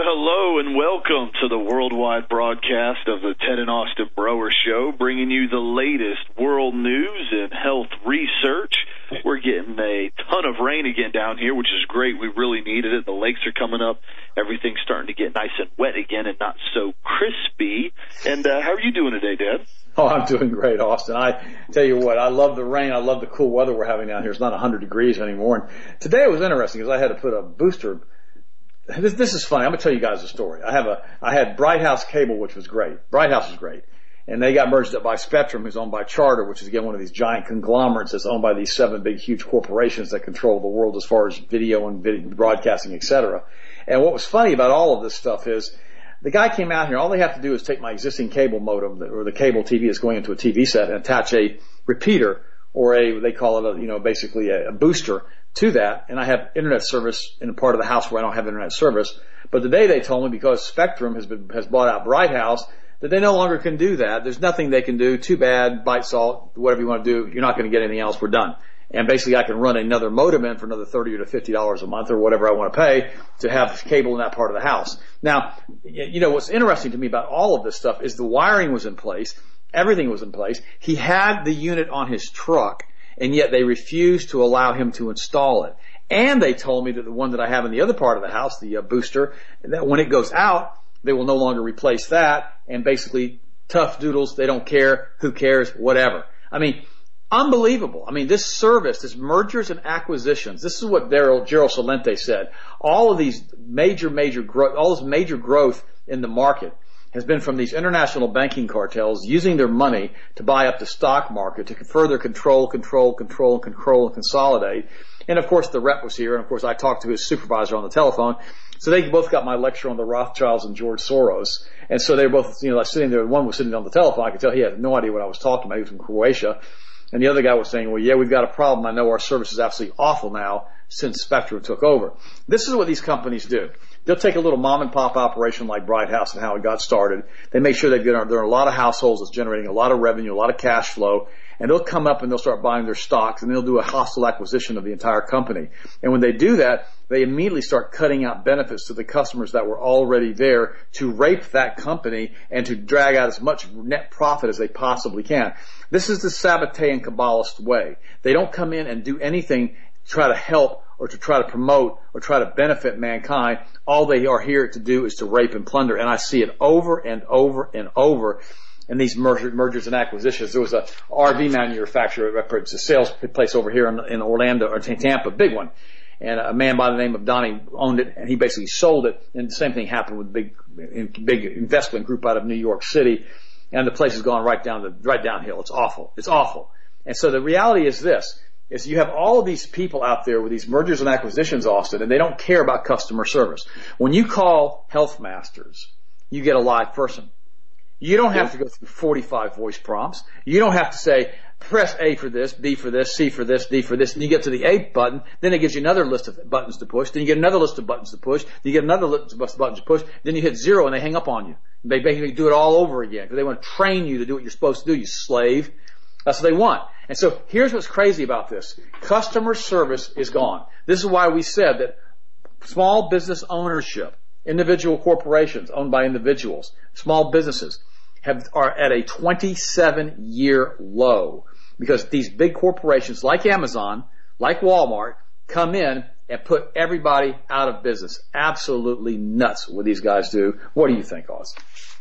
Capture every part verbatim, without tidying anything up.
hello, and welcome to the worldwide broadcast of the Ted and Austin Broer Show, bringing you the latest world news and health research. We're getting a ton of rain again down here, which is great. We really needed it. The lakes are coming up. Everything's starting to get nice and wet again and not so crispy. And uh, how are you doing today, Dad? Oh, I'm doing great, Austin. I tell you what, I love the rain. I love the cool weather we're having down here. It's not one hundred degrees anymore. And today it was interesting because I had to put a booster. This, this is funny. I'm going to tell you guys a story. I have a, I had Bright House Cable, which was great. Bright House is great. And they got merged up by Spectrum, who's owned by Charter, which is, again, one of these giant conglomerates that's owned by these seven big, huge corporations that control the world as far as video and video, broadcasting, et cetera. And what was funny about all of this stuff is the guy came out here. All they have to do is take my existing cable modem or the cable T V that's going into a T V set and attach a repeater or a, they call it a, you know, basically a, a booster to that. And I have internet service in a part of the house where I don't have internet service. But today they told me because Spectrum has been, has bought out Bright House that they no longer can do that. There's nothing they can do. Too bad, bite salt, whatever you want to do. You're not going to get anything else. We're done. And basically I can run another modem in for another thirty or to fifty dollars a month or whatever I want to pay to have cable in that part of the house. Now, you know, what's interesting to me about all of this stuff is the wiring was in place. Everything was in place. He had the unit on his truck, and yet they refused to allow him to install it. And they told me that the one that I have in the other part of the house, the uh, booster, that when it goes out, they will no longer replace that. And basically, tough doodles, they don't care, who cares, whatever. I mean, unbelievable. I mean, this service, this mergers and acquisitions, this is what Daryl, Gerald Salente said. All of these major, major growth, all this major growth in the market has been from these international banking cartels using their money to buy up the stock market to further control, control, control, control, and consolidate. And of course, the rep was here, and of course, I talked to his supervisor on the telephone. So they both got my lecture on the Rothschilds and George Soros. And so they were both, you know, like sitting there. One was sitting on the telephone. I could tell he had no idea what I was talking about. He was from Croatia. And the other guy was saying, well, yeah, we've got a problem. I know our service is absolutely awful now since Spectrum took over. This is what these companies do. They'll take a little mom and pop operation like Bright House and how it got started. They make sure they've got, there are a lot of households that's generating a lot of revenue, a lot of cash flow. And they'll come up and they'll start buying their stocks and they'll do a hostile acquisition of the entire company. And when they do that, they immediately start cutting out benefits to the customers that were already there to rape that company and to drag out as much net profit as they possibly can. This is the Sabbatean Kabbalist way. They don't come in and do anything to try to help or to try to promote or try to benefit mankind. All they are here to do is to rape and plunder. And I see it over and over and over. And these merger, mergers and acquisitions. There was a R V manufacturer, it's a sales place over here in, in Orlando or Tampa, big one. And a man by the name of Donnie owned it, and he basically sold it. And the same thing happened with a big, big investment group out of New York City. And the place has gone right down the, right downhill. It's awful. It's awful. And so the reality is this, is you have all of these people out there with these mergers and acquisitions, Austin, and they don't care about customer service. When you call Health Masters, you get a live person. You don't have to go through forty-five voice prompts. You don't have to say, press A for this, B for this, C for this, D for this, and you get to the A button, then it gives you another list of buttons to push, then you get another list of buttons to push, then you get another list of buttons to push, then you hit zero and they hang up on you. They basically do it all over again because they want to train you to do what you're supposed to do, you slave. That's what they want. And so here's what's crazy about this. Customer service is gone. This is why we said that small business ownership, individual corporations owned by individuals, small businesses, have, are at a twenty-seven year low because these big corporations like Amazon, like Walmart, come in and put everybody out of business. Absolutely nuts what these guys do. What do you think, Oz?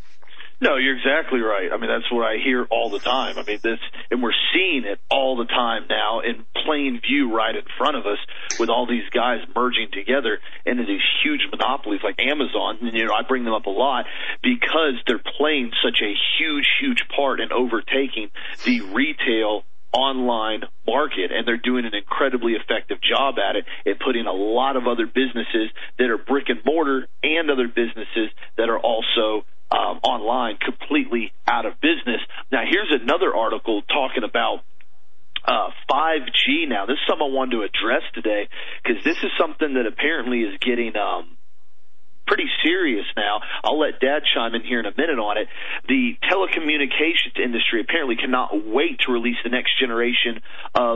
No, you're exactly right. I mean, that's what I hear all the time. I mean, this, and we're seeing it all the time now in plain view right in front of us with all these guys merging together into these huge monopolies like Amazon. And, you know, I bring them up a lot because they're playing such a huge, huge part in overtaking the retail online market, and they're doing an incredibly effective job at it and putting a lot of other businesses that are brick and mortar and other businesses that are also Um, online completely out of business. Now, here's another article talking about uh, five G now. This is something I wanted to address today because this is something that apparently is getting um, pretty serious now. I'll let Dad chime in here in a minute on it. The telecommunications industry apparently cannot wait to release the next generation of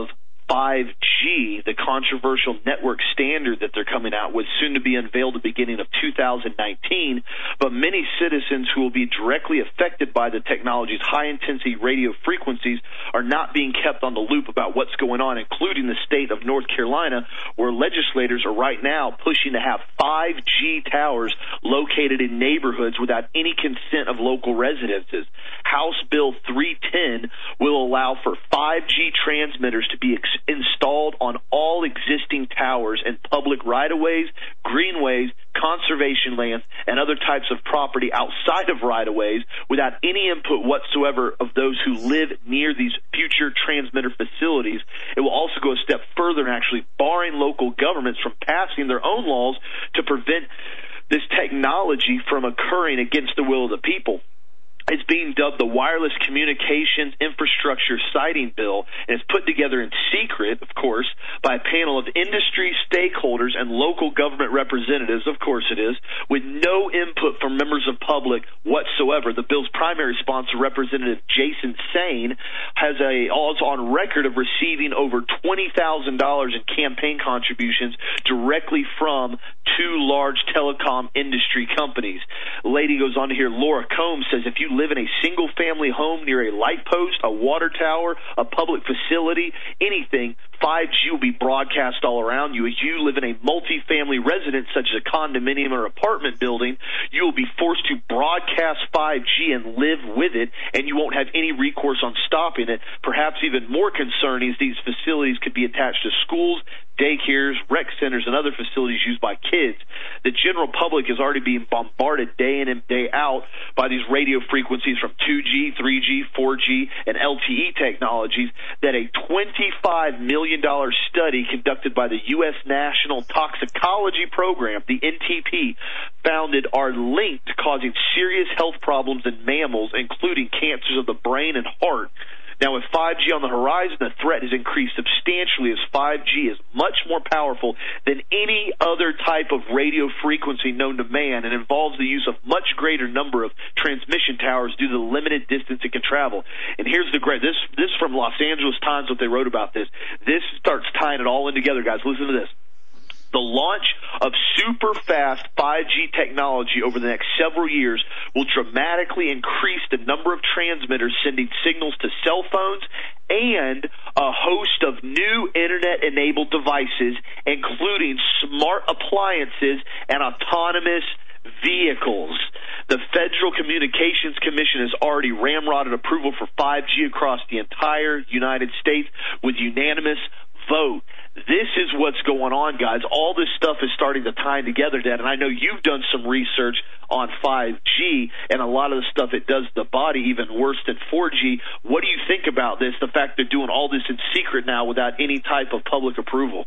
five G, the controversial network standard that they're coming out with, soon to be unveiled at the beginning of two thousand nineteen. But many citizens who will be directly affected by the technology's high-intensity radio frequencies are not being kept on the loop about what's going on, including the state of North Carolina, where legislators are right now pushing to have five G towers located in neighborhoods without any consent of local residences. House Bill three ten will allow for five G transmitters to be ex- installed on all existing towers and public right-of-ways, greenways, conservation lands, and other types of property outside of right-of-ways without any input whatsoever of those who live near these future transmitter facilities. It will also go a step further in actually barring local governments from passing their own laws to prevent this technology from occurring against the will of the people. It's being dubbed the Wireless Communications Infrastructure Siting Bill, and it's put together in secret, of course, by a panel of industry stakeholders and local government representatives, of course it is, with no input from members of public whatsoever. The bill's primary sponsor, Representative Jason Sain, has a is on record of receiving over twenty thousand dollars in campaign contributions directly from two large telecom industry companies. The lady goes on to here, Laura Combs says, if you live in a single-family home near a light post, a water tower, a public facility, anything, five G will be broadcast all around you. If you live in a multi-family residence, such as a condominium or apartment building, you will be forced to broadcast five G and live with it, and you won't have any recourse on stopping it. Perhaps even more concerning is these facilities could be attached to schools, daycares, rec centers, and other facilities used by kids. The general public is already being bombarded day in and day out by these radio frequencies from two G, three G, four G, and L T E technologies that a twenty-five million dollars study conducted by the U S National Toxicology Program, the N T P, founded are linked to causing serious health problems in mammals, including cancers of the brain and heart. Now, with five G on the horizon, the threat has increased substantially as five G is much more powerful than any other type of radio frequency known to man and involves the use of much greater number of transmission towers due to the limited distance it can travel. And here's the great, this, this is from Los Angeles Times, what they wrote about this. This starts tying it all in together, guys. Listen to this. The launch of super-fast five G technology over the next several years will dramatically increase the number of transmitters sending signals to cell phones and a host of new Internet-enabled devices, including smart appliances and autonomous vehicles. The Federal Communications Commission has already ramrodded approval for five G across the entire United States with unanimous vote. This is what's going on, guys. All this stuff is starting to tie together, Dad, and I know you've done some research on five G, and a lot of the stuff it does to the body even worse than four G. What do you think about this, the fact they're doing all this in secret now without any type of public approval?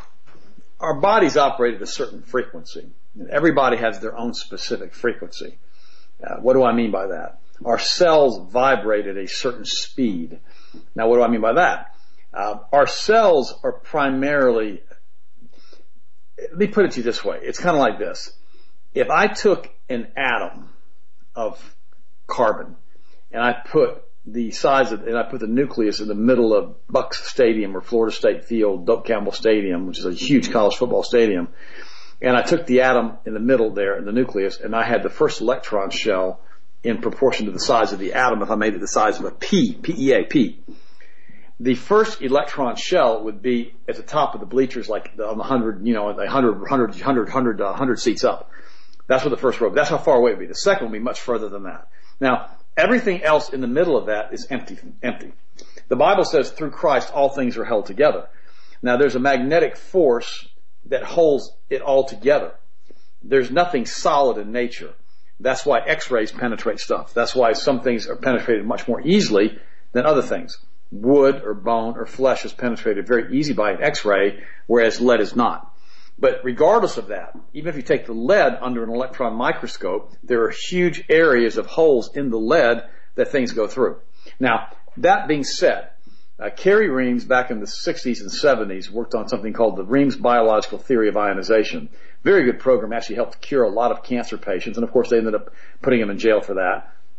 Our bodies operate at a certain frequency. Everybody has their own specific frequency. Uh, what do I mean by that? Our cells vibrate at a certain speed. Now, what do I mean by that? Uh, our cells are primarily, let me put it to you this way. It's kind of like this. If I took an atom of carbon and I put the size of, and I put the nucleus in the middle of Bucks Stadium or Florida State Field, Doak Campbell Stadium, which is a huge college football stadium, and I took the atom in the middle there, in the nucleus, and I had the first electron shell in proportion to the size of the atom, if I made it the size of a pea, P E A, P. The first electron shell would be at the top of the bleachers, like on the hundred, you know, the hundred, hundred, hundred, hundred, uh, hundred seats up. That's where the first row. That's how far away it would be. The second would be much further than that. Now, everything else in the middle of that is empty. Empty. The Bible says through Christ all things are held together. Now, there's a magnetic force that holds it all together. There's nothing solid in nature. That's why X-rays penetrate stuff. That's why some things are penetrated much more easily than other things. Wood or bone or flesh is penetrated very easy by an X-ray, whereas lead is not. But regardless of that, even if you take the lead under an electron microscope, there are huge areas of holes in the lead that things go through. Now, that being said, uh, Kerry Reams back in the sixties and seventies worked on something called the Reams Biological Theory of Ionization. Very good program, actually helped cure a lot of cancer patients, and of course they ended up putting him in jail for that.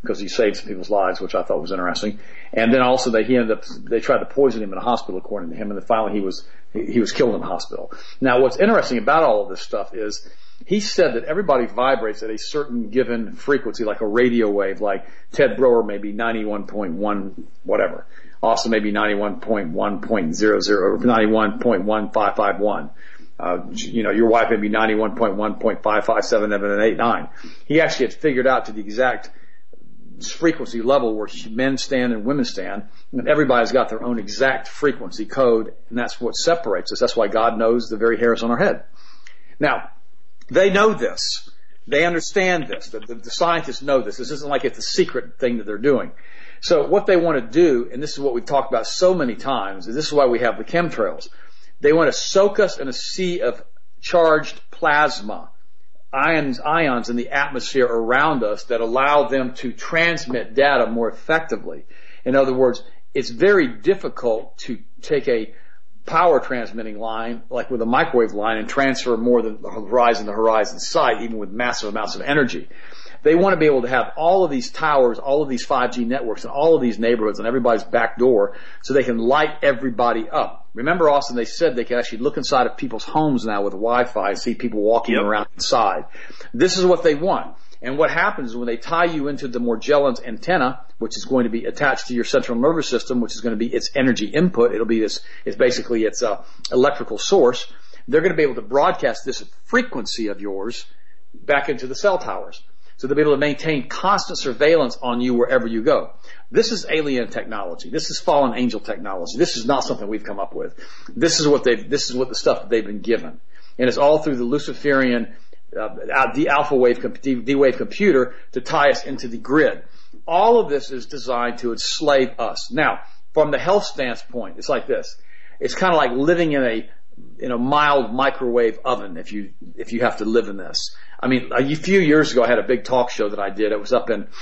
because he saved some people's lives, which I thought was interesting. And then also they, he ended up, they tried to poison him in a hospital, according to him, and then finally he was, he, he was killed in the hospital. Now what's interesting about all of this stuff is he said that everybody vibrates at a certain given frequency, like a radio wave, like Ted Broer maybe ninety-one point one whatever. Austin maybe ninety-one point one point zero zero, or ninety-one point one five five one. Uh, you know, your wife may be ninety-one point one point five five seven eight nine. He actually had figured out to the exact frequency level where men stand and women stand, and everybody's got their own exact frequency code, and that's what separates us. That's why God knows the very hairs on our head. Now, they know this. They understand this. The, the, the scientists know this. This isn't like it's a secret thing that they're doing. So what they want to do, and this is what we've talked about so many times, is this is why we have the chemtrails. They want to soak us in a sea of charged plasma, ions, ions in the atmosphere around us that allow them to transmit data more effectively. In other words, it's very difficult to take a power transmitting line, like with a microwave line, and transfer more than the horizon to horizon sight, even with massive amounts of energy. They want to be able to have all of these towers, all of these five G networks, and all of these neighborhoods on everybody's back door so they can light everybody up. Remember, Austin, they said they can actually look inside of people's homes now with Wi-Fi and see people walking yep. around inside. This is what they want. And what happens is when they tie you into the Morgellons antenna, which is going to be attached to your central nervous system, which is going to be its energy input, it'll be this, it's basically its uh, electrical source, they're going to be able to broadcast this frequency of yours back into the cell towers. So they'll be able to maintain constant surveillance on you wherever you go. This is alien technology. This is fallen angel technology. This is not something we've come up with. This is what they've, this is what the stuff that they've been given. And it's all through the Luciferian, uh, the alpha wave, D wave computer to tie us into the grid. All of this is designed to enslave us. Now, from the health standpoint, it's like this. It's kind of like living in a, in a mild microwave oven if you, if you have to live in this. I mean, a few years ago I had a big talk show that I did. It was up in,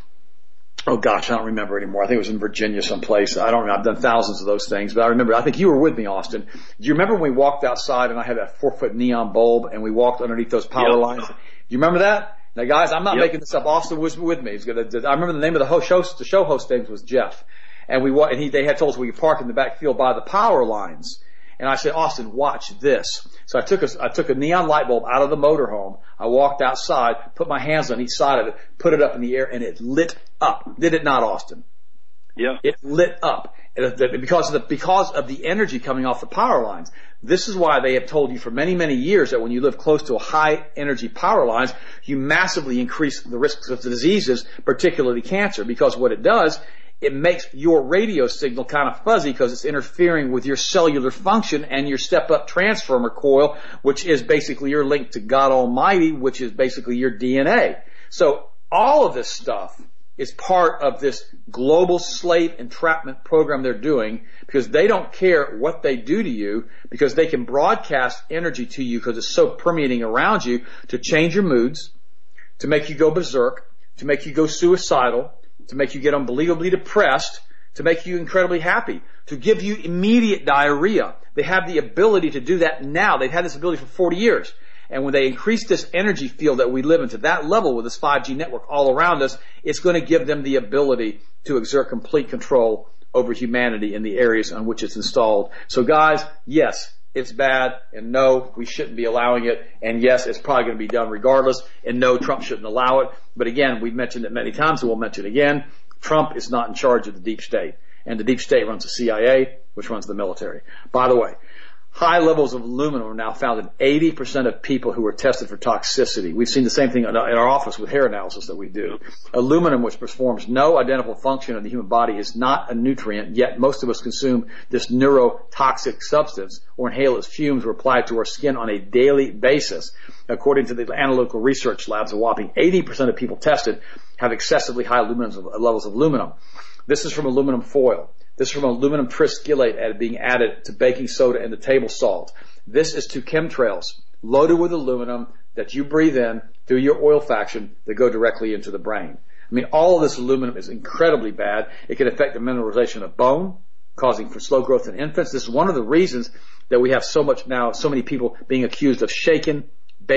oh gosh, I don't remember anymore. I think it was in Virginia someplace. I don't remember. I've done thousands of those things, but I remember, I think you were with me, Austin. Do you remember when we walked outside and I had that four foot neon bulb and we walked underneath those power yep. lines? Do you remember that? Now guys, I'm not yep. making this up. Austin was with me. He's gonna, I remember the name of the host, host the show host name was Jeff. And we, and he, they had told us we could park in the back field by the power lines. And I said, Austin, watch this. So I took a, I took a neon light bulb out of the motorhome. I walked outside, put my hands on each side of it, put it up in the air, and it lit up. Did it not, Austin? Yeah. It lit up. Because of the, because of the energy coming off the power lines. This is why they have told you for many, many years that when you live close to a high energy power lines, you massively increase the risks of diseases, particularly cancer, because what it does, it makes your radio signal kind of fuzzy because it's interfering with your cellular function and your step-up transformer coil, which is basically your link to God Almighty, which is basically your D N A. So all of this stuff is part of this global slave entrapment program they're doing because they don't care what they do to you because they can broadcast energy to you because it's so permeating around you to change your moods, to make you go berserk, to make you go suicidal, to make you get unbelievably depressed, to make you incredibly happy, to give you immediate diarrhea. They have the ability to do that now. They've had this ability for forty years. And when they increase this energy field that we live in to that level with this five G network all around us, it's going to give them the ability to exert complete control over humanity in the areas on which it's installed. So guys, yes, it's bad, and no, we shouldn't be allowing it, and yes, it's probably going to be done regardless, and no, Trump shouldn't allow it. But again, we've mentioned it many times, and we'll mention it again. Trump is not in charge of the deep state, and the deep state runs the C I A, which runs the military. By the way, high levels of aluminum are now found in eighty percent of people who are tested for toxicity. We've seen the same thing in our office with hair analysis that we do. Aluminum, which performs no identifiable function in the human body, is not a nutrient, yet most of us consume this neurotoxic substance or inhale its fumes or apply it to our skin on a daily basis. According to the analytical research labs, a whopping eighty percent of people tested have excessively high aluminum levels of aluminum. This is from aluminum foil. This is from aluminum triskylate being added to baking soda and to table salt. This is to chemtrails loaded with aluminum that you breathe in through your olfaction that go directly into the brain. I mean, all of this aluminum is incredibly bad. It can affect the mineralization of bone, causing for slow growth in infants. This is one of the reasons that we have so much now, so many people being accused of shaken baby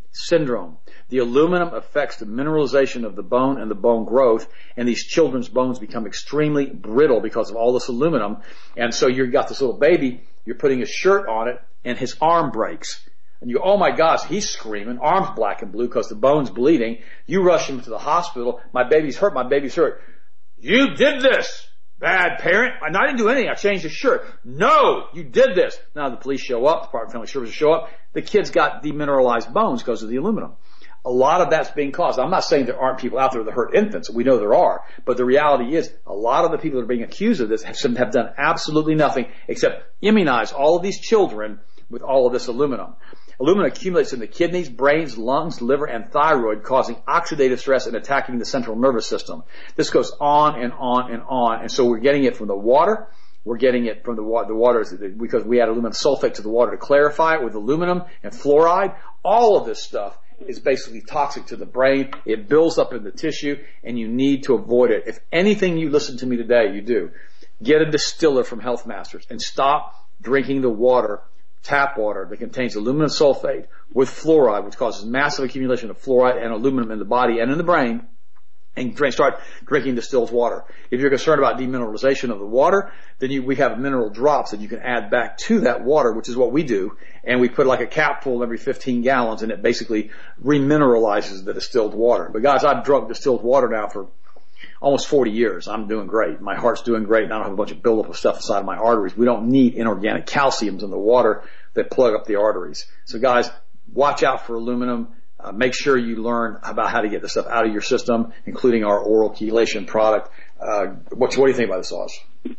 syndrome. The aluminum affects the mineralization of the bone and the bone growth, and these children's bones become extremely brittle because of all this aluminum. And so you've got this little baby, you're putting a shirt on it, and his arm breaks. And you go, oh my gosh, he's screaming, arm's black and blue because the bone's bleeding. You rush him to the hospital. My baby's hurt, my baby's hurt. You did this, bad parent. And I didn't do anything. I changed his shirt. No, you did this. Now the police show up, the Department of Family Services show up. The kid's got demineralized bones because of the aluminum. A lot of that's being caused. I'm not saying there aren't people out there that hurt infants. We know there are. But the reality is a lot of the people that are being accused of this have, have done absolutely nothing except immunize all of these children with all of this aluminum. Aluminum accumulates in the kidneys, brains, lungs, liver, and thyroid, causing oxidative stress and attacking the central nervous system. This goes on and on and on. And so we're getting it from the water. We're getting it from the water, the water is, because we add aluminum sulfate to the water to clarify it with aluminum and fluoride. All of this stuff is basically toxic to the brain. It builds up in the tissue, and you need to avoid it. If anything you listen to me today, you do. Get a distiller from Health Masters and stop drinking the water, tap water, that contains aluminum sulfate with fluoride, which causes massive accumulation of fluoride and aluminum in the body and in the brain, and drink, start drinking distilled water. If you're concerned about demineralization of the water, then you, we have mineral drops that you can add back to that water, which is what we do. And we put like a capful every fifteen gallons, and it basically remineralizes the distilled water. But guys, I've drunk distilled water now for almost forty years. I'm doing great. My heart's doing great, and I don't have a bunch of buildup of stuff inside of my arteries. We don't need inorganic calciums in the water that plug up the arteries. So guys, watch out for aluminum. Uh, make sure you learn about how to get this stuff out of your system, including our oral chelation product. Uh, what, what do you think about this, Oz?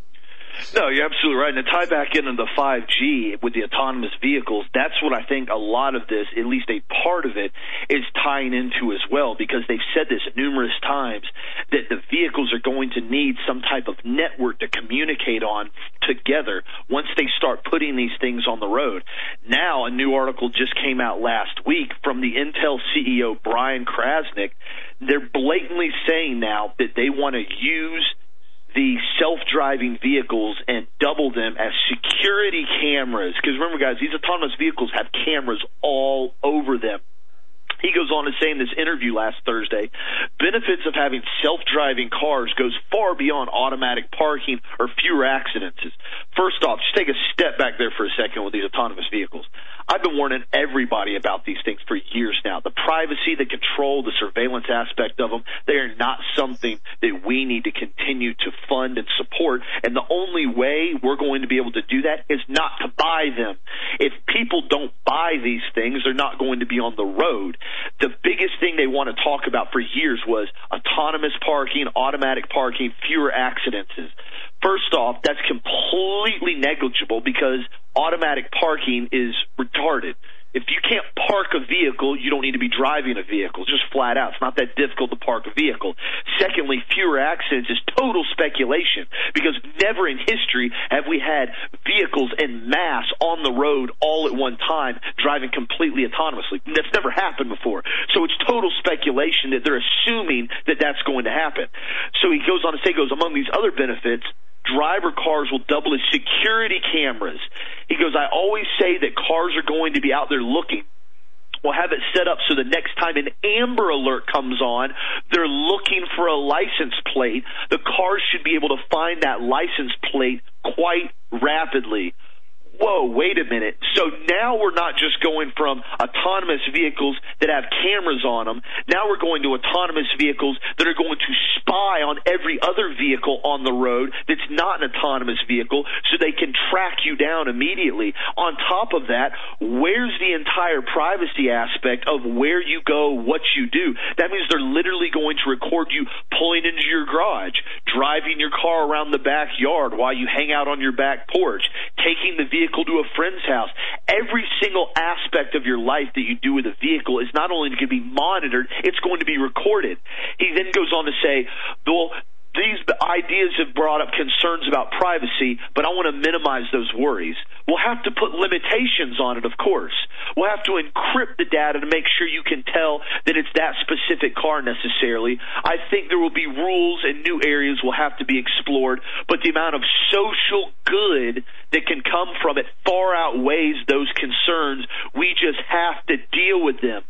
No, you're absolutely right. And to tie back into the five G with the autonomous vehicles, that's what I think a lot of this, at least a part of it, is tying into as well, because they've said this numerous times that the vehicles are going to need some type of network to communicate on together once they start putting these things on the road. Now, a new article just came out last week from the Intel C E O, Brian Krasnick. They're blatantly saying now that they want to use the self-driving vehicles and double them as security cameras. Because remember, guys, these autonomous vehicles have cameras all over them. He goes on to say in this interview last Thursday, benefits of having self-driving cars goes far beyond automatic parking or fewer accidents. First off, just take a step back there for a second with these autonomous vehicles. I've been warning everybody about these things for years now. The privacy, the control, the surveillance aspect of them, they are not something that we need to continue to fund and support. And the only way we're going to be able to do that is not to buy them. If people don't buy these things, they're not going to be on the road. The biggest thing they want to talk about for years was autonomous parking, automatic parking, fewer accidents. First off, that's completely negligible because automatic parking is retarded. If you can't park a vehicle, you don't need to be driving a vehicle, just flat out. It's not that difficult to park a vehicle. Secondly, fewer accidents is total speculation because never in history have we had vehicles en masse on the road all at one time driving completely autonomously. That's never happened before. So it's total speculation that they're assuming that that's going to happen. So he goes on to say, goes among these other benefits, driver cars will double as security cameras. He goes, I always say that cars are going to be out there looking. We'll have it set up so the next time an Amber Alert comes on, they're looking for a license plate. The cars should be able to find that license plate quite rapidly. Whoa, wait a minute. So now we're not just going from autonomous vehicles that have cameras on them. Now we're going to autonomous vehicles that are going to spy on every other vehicle on the road that's not an autonomous vehicle so they can track you down immediately. On top of that, where's the entire privacy aspect of where you go, what you do? That means they're literally going to record you pulling into your garage, driving your car around the backyard while you hang out on your back porch, taking the vehicle to a friend's house. Every single aspect of your life that you do with a vehicle is not only going to be monitored, it's going to be recorded. He then goes on to say, well, these ideas have brought up concerns about privacy, but I want to minimize those worries. We'll have to put limitations on it, of course. We'll have to encrypt the data to make sure you can tell that it's that specific car necessarily. I think there will be rules and new areas will have to be explored, but the amount of social good that can come from it far outweighs those concerns. We just have to deal with them.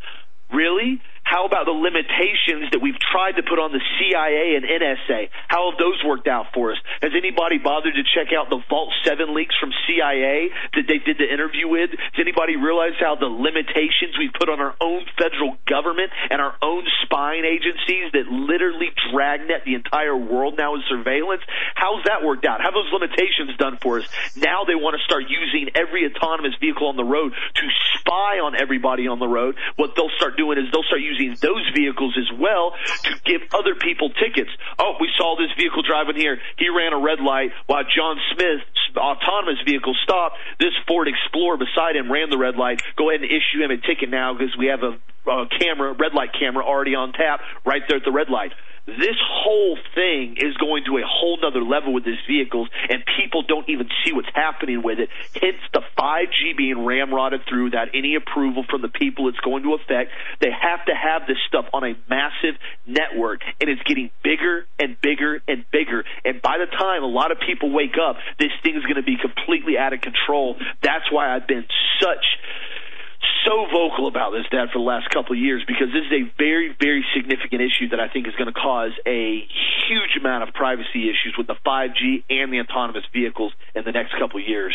Really? How about the limitations that we've tried to put on the C I A and N S A? How have those worked out for us? Has anybody bothered to check out the Vault seven leaks from C I A that they did the interview with? Does anybody realize how the limitations we've put on our own federal government and our own spying agencies that literally dragnet the entire world now in surveillance? How's that worked out? How have those limitations done for us? Now they want to start using every autonomous vehicle on the road to spy on everybody on the road. What they'll start doing is they'll start using those vehicles as well to give other people tickets. Oh, we saw this vehicle driving here. He ran a red light while John Smith's autonomous vehicle stopped. This Ford Explorer beside him ran the red light. Go ahead and issue him a ticket now because we have a, a camera, red light camera already on tap right there at the red light. This whole thing is going to a whole nother level with these vehicles, and people don't even see what's happening with it. Hence the five G being ramrodded through without any approval from the people it's going to affect. They have to have this stuff on a massive network, and it's getting bigger and bigger and bigger. And by the time a lot of people wake up, this thing is going to be completely out of control. That's why I've been such... so vocal about this, Dad, for the last couple of years, because this is a very, very significant issue that I think is going to cause a huge amount of privacy issues with the five G and the autonomous vehicles in the next couple of years.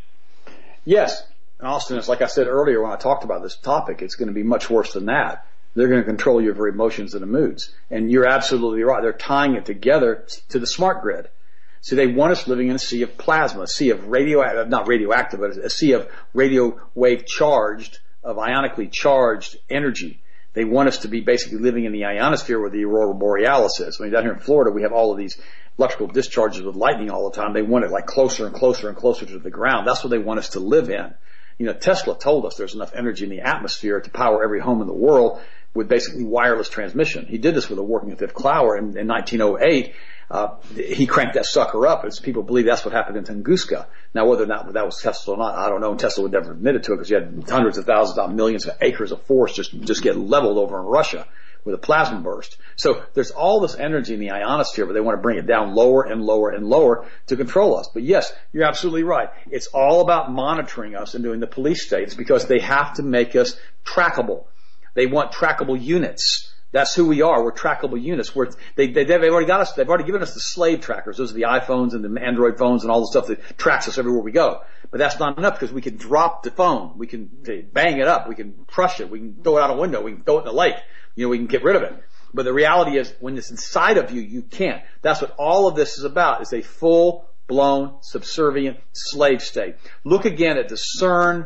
Yes. And Austin, it's like I said earlier when I talked about this topic, it's going to be much worse than that. They're going to control your very emotions and the moods. And you're absolutely right. They're tying it together to the smart grid. So they want us living in a sea of plasma, a sea of radioactive, not radioactive, but a sea of radio wave charged, of ionically charged energy. They want us to be basically living in the ionosphere where the aurora borealis is. I mean, down here in Florida, we have all of these electrical discharges with lightning all the time. They want it like closer and closer and closer to the ground. That's what they want us to live in. You know, Tesla told us there's enough energy in the atmosphere to power every home in the world with basically wireless transmission. He did this with a working fifth Clower in, in nineteen oh eight. Uh, he cranked that sucker up, as people believe that's what happened in Tunguska. Now, whether or not that was Tesla or not, I don't know. And Tesla would never admit it to it because you had hundreds of thousands, not millions of acres of forest just, just get leveled over in Russia with a plasma burst. So there's all this energy in the ionosphere, but they want to bring it down lower and lower and lower to control us. But yes, you're absolutely right. It's all about monitoring us and doing the police states because they have to make us trackable. They want trackable units. That's who we are. We're trackable units. We're, they, they, they've already got us, they've already given us the slave trackers. Those are the iPhones and the Android phones and all the stuff that tracks us everywhere we go. But that's not enough because we can drop the phone. We can bang it up. We can crush it. We can throw it out a window. We can throw it in the lake. You know, we can get rid of it. But the reality is when it's inside of you, you can't. That's what all of this is about, is a full-blown subservient slave state. Look again at the CERN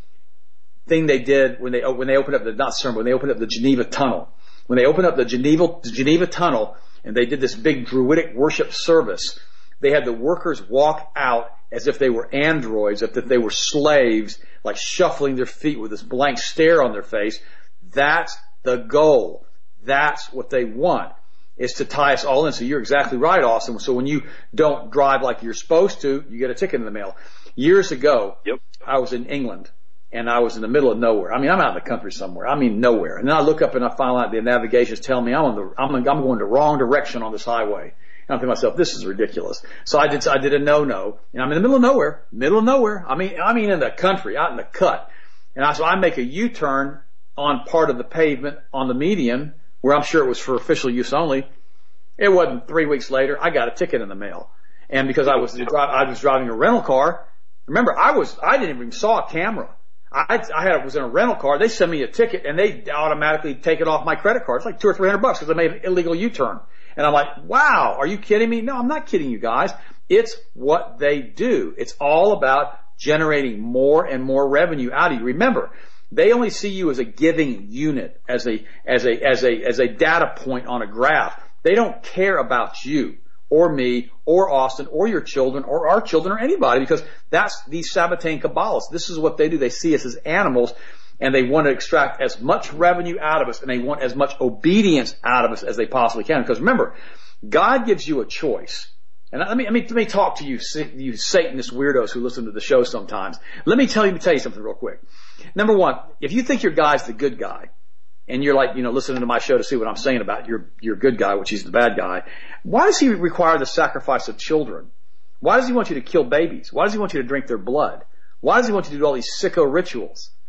thing they did when they, when they opened up the, not CERN, when they opened up the Geneva Tunnel. When they opened up the Geneva, the Geneva Tunnel and they did this big druidic worship service, they had the workers walk out as if they were androids, as if they were slaves, like shuffling their feet with this blank stare on their face. That's the goal. That's what they want, is to tie us all in. So you're exactly right, Austin. So when you don't drive like you're supposed to, you get a ticket in the mail. Years ago, yep. I was in England. And I was in the middle of nowhere. I mean, I'm out in the country somewhere. I mean, nowhere. And then I look up and I find out the navigation's telling me I'm on the, I'm, I'm going the wrong direction on this highway. And I think to myself, this is ridiculous. So I did, I did a no-no. And I'm in the middle of nowhere, middle of nowhere. I mean, I mean in the country, out in the cut. And I, so I make a U-turn on part of the pavement on the median where I'm sure it was for official use only. It wasn't three weeks later. I got a ticket in the mail. And because I was, I was driving a rental car. Remember, I was, I didn't even saw a camera. I, I had, was in a rental car. They send me a ticket and they automatically take it off my credit card. It's like two or three hundred bucks because I made an illegal U-turn. And I'm like, wow, are you kidding me? No, I'm not kidding you guys. It's what they do. It's all about generating more and more revenue out of you. Remember, they only see you as a giving unit, as a, as a, as a, as a data point on a graph. They don't care about you or me or Austin or your children or our children or anybody, because that's these Sabbatean Kabbalists. This is what they do. They see us as animals and they want to extract as much revenue out of us and they want as much obedience out of us as they possibly can. Because remember, God gives you a choice. And let me, let me, let me talk to you, you Satanist weirdos who listen to the show sometimes. Let me tell you, let me tell you something real quick. Number one, if you think your guy's the good guy, and you're like, you know, listening to my show to see what I'm saying about your, your good guy, which he's the bad guy, why does he require the sacrifice of children? Why does he want you to kill babies? Why does he want you to drink their blood? Why does he want you to do all these sicko rituals?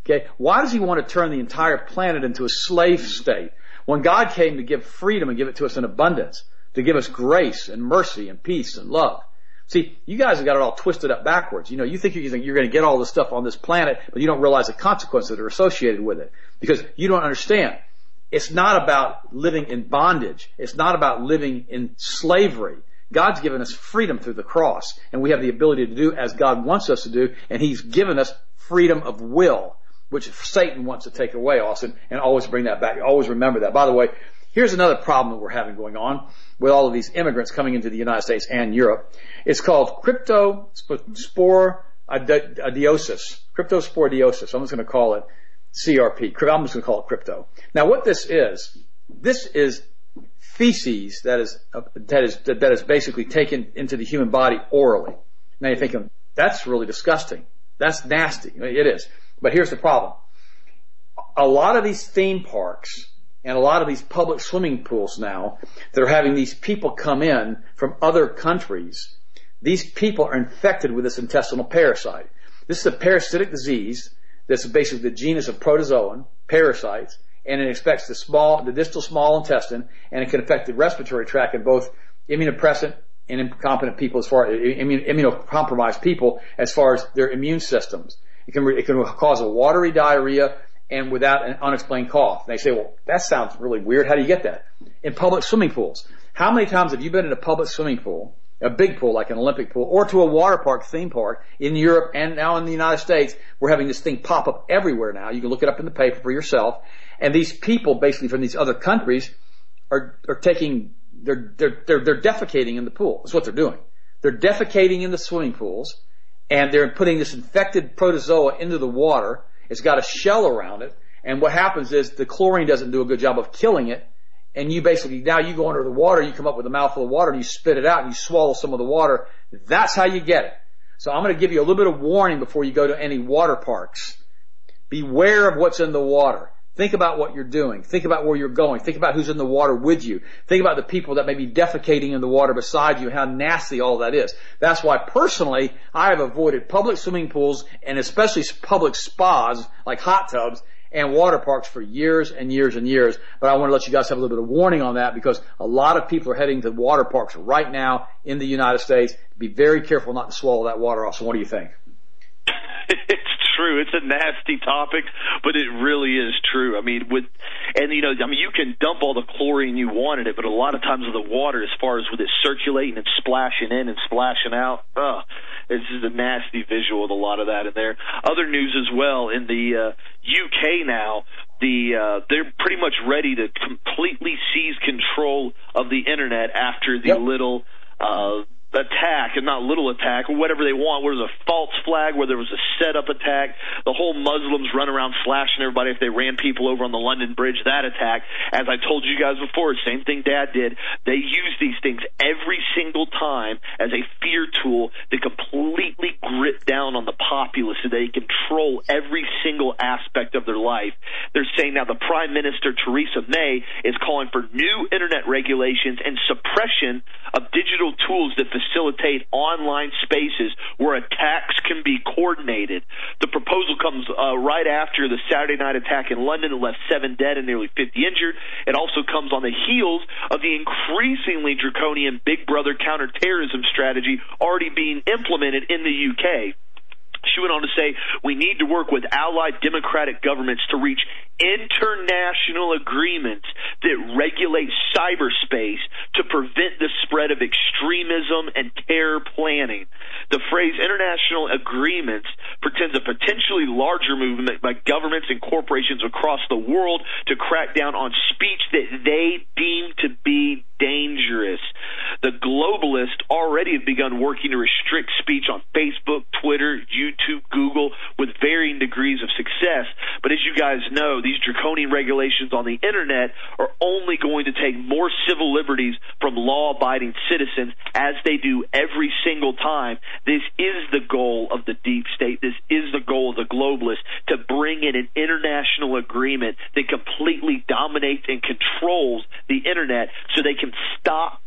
Okay? Why does he want to turn the entire planet into a slave state when God came to give freedom and give it to us in abundance, to give us grace and mercy and peace and love? See, you guys have got it all twisted up backwards. You know, you think you're going to get all this stuff on this planet, but you don't realize the consequences that are associated with it because you don't understand. It's not about living in bondage. It's not about living in slavery. God's given us freedom through the cross, and we have the ability to do as God wants us to do, and He's given us freedom of will, which Satan wants to take away, Austin, and always bring that back. Always remember that. By the way, here's another problem that we're having going on with all of these immigrants coming into the United States and Europe. It's called cryptosporidiosis. Cryptosporidiosis. I'm just going to call it C R P. I'm just going to call it crypto. Now, what this is, this is feces that is uh, that is that is basically taken into the human body orally. Now you're thinking, that's really disgusting. That's nasty. It is. But here's the problem. A lot of these theme parks and a lot of these public swimming pools now that are having these people come in from other countries, these people are infected with this intestinal parasite. This is a parasitic disease that's basically the genus of protozoan, parasites, and it affects the small, the distal small intestine, and it can affect the respiratory tract in both immunosuppressant and incompetent people as far as immunocompromised people as far as their immune systems. It can, it can cause a watery diarrhea and without an unexplained cough. And they say, well, that sounds really weird. How do you get that? In public swimming pools. How many times have you been in a public swimming pool, a big pool like an Olympic pool, or to a water park, theme park in Europe and now in the United States? We're having this thing pop up everywhere now. You can look it up in the paper for yourself. And these people, basically from these other countries, are are taking, they're they're they're, they're defecating in the pool. That's what they're doing. They're defecating in the swimming pools, and they're putting this infected protozoa into the water. It's got a shell around it, and what happens is the chlorine doesn't do a good job of killing it, and you basically, now you go under the water, you come up with a mouthful of water, and you spit it out, and you swallow some of the water. That's how you get it. So I'm going to give you a little bit of warning before you go to any water parks. Beware of what's in the water. Think about what you're doing. Think about where you're going. Think about who's in the water with you. Think about the people that may be defecating in the water beside you, how nasty all that is. That's why personally I have avoided public swimming pools and especially public spas like hot tubs and water parks for years and years and years. But I want to let you guys have a little bit of warning on that because a lot of people are heading to water parks right now in the United States. Be very careful not to swallow that water off. So what do you think? It's true. It's a nasty topic, but it really is true. I mean, with, and you know, I mean, you can dump all the chlorine you want in it, but a lot of times with the water, as far as with it circulating and splashing in and splashing out, ugh, it's just a nasty visual with a lot of that in there. Other news as well, in the uh, U K now, the uh, they're pretty much ready to completely seize control of the internet after the yep. little uh attack, and not little attack, or whatever they want, where there was a false flag, where there was a set-up attack, the whole Muslims run around slashing everybody if they ran people over on the London Bridge, that attack. As I told you guys before, same thing Dad did. They use these things every single time as a fear tool to completely grip down on the populace so they control every single aspect of their life. They're saying now the Prime Minister, Theresa May, is calling for new internet regulations and suppression of digital tools that facilitate online spaces where attacks can be coordinated. The proposal comes uh, right after the Saturday night attack in London that left seven dead and nearly fifty injured. It also comes on the heels of the increasingly draconian Big Brother counterterrorism strategy already being implemented in the U K. She went on to say, we need to work with allied democratic governments to reach international agreements that regulate cyberspace to prevent the spread of extremism and terror planning. The phrase international agreements pretends a potentially larger movement by governments and corporations across the world to crack down on speech that they deem to be dangerous. The globalists already have begun working to restrict speech on Facebook, Twitter, YouTube, Google, with varying degrees of success. But as you guys know, these draconian regulations on the internet are only going to take more civil liberties from law-abiding citizens, as they do every single time. This is the goal of the deep state. This is the goal of the globalists, to bring in an international agreement that completely dominates and controls the internet so they can stop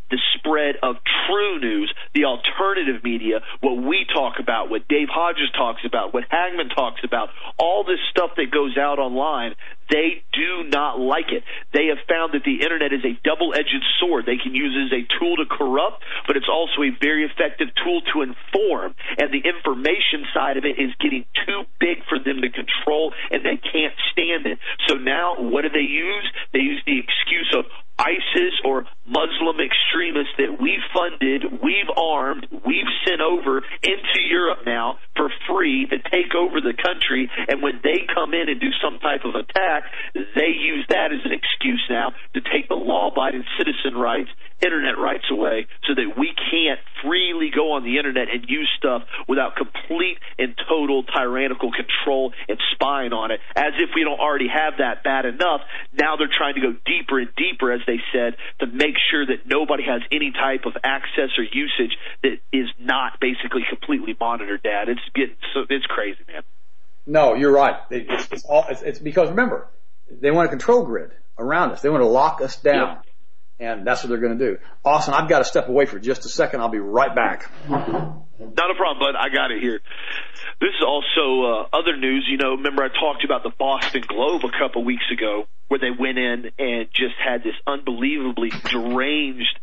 the spread of true news, the alternative media, what we talk about, what Dave Hodges talks about, what Hagman talks about, all this stuff that goes out online, they do not like it. They have found that the internet is a double-edged sword. They can use it as a tool to corrupt, but it's also a very effective tool to inform. And the information side of it is getting too big for them to control, and they can't stand it. So now what do they use? They use the excuse of ISIS or Muslim extremists that we've funded, we've armed, we've sent over into Europe now for free to take over the country, and when they come in and do some type of attack, they use that as an excuse now to take the law-abiding citizen rights, internet rights away so that we can't freely go on the internet and use stuff without complete and total tyrannical control and spying on it, as if we don't already have that bad enough. Now they're trying to go deeper and deeper, as they said, to make sure that nobody has any type of access or usage that is not basically completely monitored, Dad. It's getting so, it's crazy, man. No, you're right. It's, it's, all, it's, it's because, remember, they want a control grid around us. They want to lock us down. Yep. And that's what they're going to do. Austin, I've got to step away for just a second. I'll be right back. Not a problem, bud. I got it here. This is also uh, other news. You know, remember I talked about the Boston Globe a couple weeks ago where they went in and just had this unbelievably deranged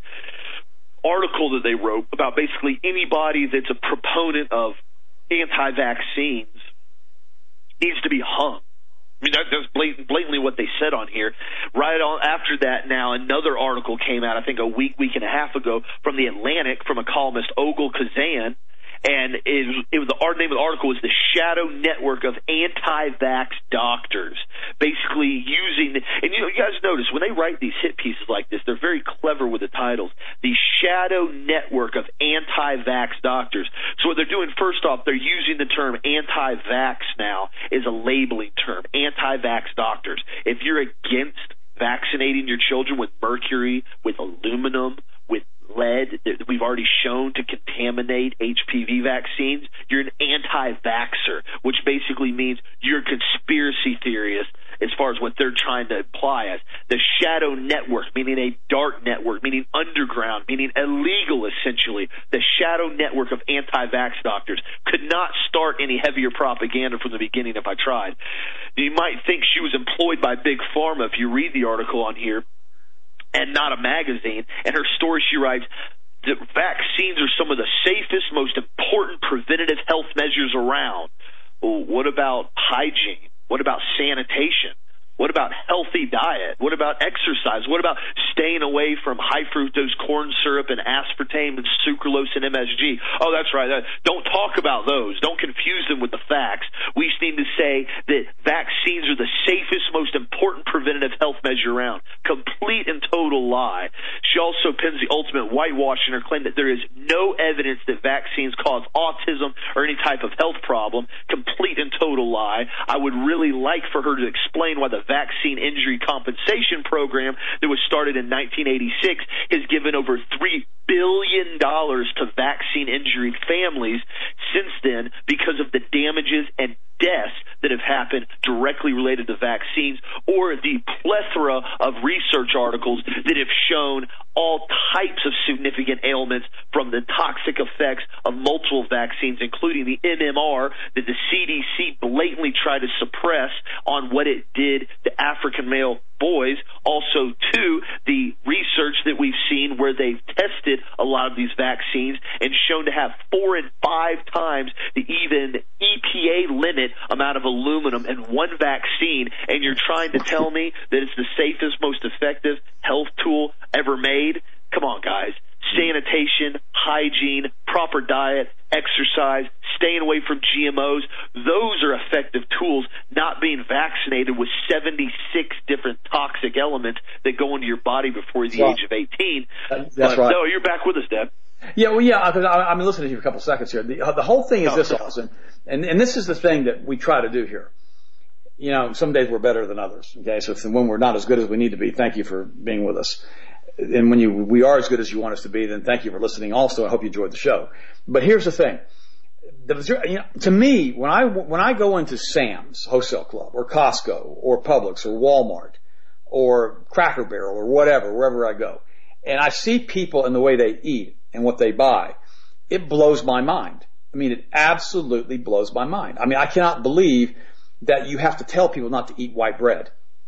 article that they wrote about basically anybody that's a proponent of anti-vaccines needs to be hung. I mean, that, that's blatant, blatantly what they said on here. Right on after that, now another article came out, I think a week, week and a half ago, from the Atlantic, from a columnist, Ogle Kazan, and it was, it was the art, name of the article was The Shadow Network of Anti-Vax Doctors. Basically using, and you know, you guys notice when they write these hit pieces like this, they're very clever with the titles. The Shadow Network of Anti-Vax Doctors. So what they're doing, first off, they're using the term anti-vax now as a labeling term. Anti-vax doctors. If you're against vaccinating your children with mercury, with aluminum, with lead that we've already shown to contaminate H P V vaccines, you're an anti-vaxxer, which basically means you're a conspiracy theorist as far as what they're trying to imply as. The shadow network, meaning a dark network, meaning underground, meaning illegal essentially. The shadow network of anti-vax doctors could not start any heavier propaganda from the beginning if I tried. You might think she was employed by Big Pharma if you read the article on here, and not a magazine. And her story, she writes, the vaccines are some of the safest, most important preventative health measures around. Well, what about hygiene? What about sanitation? What about healthy diet? What about exercise? What about staying away from high fructose corn syrup and aspartame and sucralose and M S G? Oh, that's right. Don't talk about those. Don't confuse them with the facts. We just need to say that vaccines are the safest, most important preventative health measure around. Complete and total lie. She also pins the ultimate whitewash in her claim that there is no evidence that vaccines cause autism or any type of health problem. Complete and total lie. I would really like for her to explain why the Vaccine Injury Compensation Program that was started in nineteen eighty-six has given over three billion dollars to vaccine injured families since then because of the damages and deaths that have happened directly related to vaccines, or the plethora of research articles that have shown all types of significant ailments from the toxic effects of multiple vaccines, including the M M R that the C D C blatantly tried to suppress on what it did to African male boys. Also, too, the research that we've seen where they've tested a lot of these vaccines and shown to have four and five times the even E P A limit amount of aluminum in one vaccine, and you're trying to tell me that it's the safest, most effective health tool ever made? Come on, guys. Sanitation, hygiene, proper diet, exercise, staying away from G M Os, those are effective tools, not being vaccinated with seventy-six different toxic elements that go into your body before the well, age of eighteen. That's but, right. No, you're back with us, Deb. Yeah, well, yeah, because I've been listening to you for a couple of seconds here. The, the whole thing is oh, this, Austin, and, and this is the thing that we try to do here. You know, some days we're better than others, okay? So if, when we're not as good as we need to be, thank you for being with us. And when you we are as good as you want us to be, then thank you for listening also. I hope you enjoyed the show. But here's the thing. The, you know, to me, when I, when I go into Sam's Wholesale Club or Costco or Publix or Walmart or Cracker Barrel or whatever, wherever I go, and I see people and the way they eat and what they buy, it blows my mind. I mean, it absolutely blows my mind. I mean, I cannot believe that you have to tell people not to eat white bread.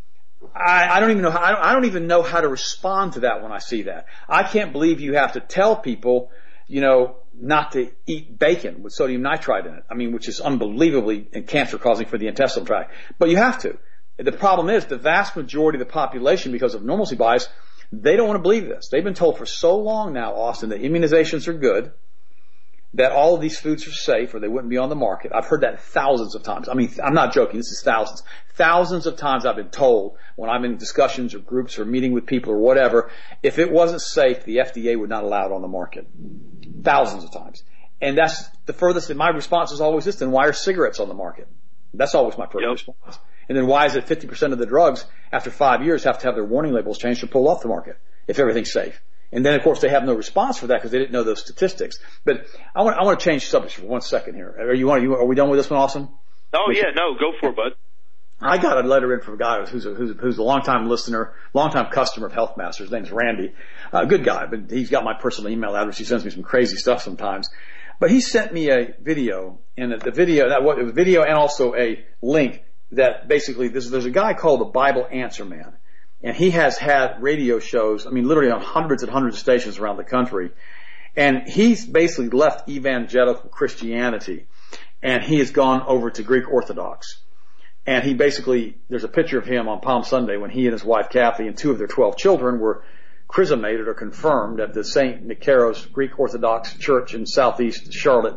I, I don't even know how, I don't, I don't even know how to respond to that when I see that. I can't believe you have to tell people, you know, not to eat bacon with sodium nitrite in it. I mean, which is unbelievably cancer causing for the intestinal tract. But you have to. The problem is the vast majority of the population, because of normalcy bias, they don't want to believe this. They've been told for so long now, Austin, that immunizations are good, that all of these foods are safe or they wouldn't be on the market. I've heard that thousands of times. I mean, I'm not joking. This is thousands. Thousands of times I've been told when I'm in discussions or groups or meeting with people or whatever, if it wasn't safe, the F D A would not allow it on the market. Thousands of times. And that's the furthest, and my response is always this, then why are cigarettes on the market? That's always my first yep. response. And then why is it fifty percent of the drugs after five years have to have their warning labels changed to pull off the market if everything's safe? And then, of course, they have no response for that because they didn't know those statistics. But I want, I want to change subjects for one second here. Are you want? Are, you, are we done with this one, Austin? Oh yeah, no, go for it, bud. I got a letter in from a guy who's a, who's a, who's a longtime listener, longtime customer of Health Master. His name's Randy. A uh, good guy, but he's got my personal email address. He sends me some crazy stuff sometimes. But he sent me a video, and the video that what it was video and also a link that basically this, there's a guy called the Bible Answer Man. And he has had radio shows, I mean, literally on hundreds and hundreds of stations around the country. And he's basically left evangelical Christianity, and he has gone over to Greek Orthodox. And he basically, there's a picture of him on Palm Sunday when he and his wife Kathy and two of their twelve children were chrismated or confirmed at the Saint Nicaros Greek Orthodox Church in southeast Charlotte,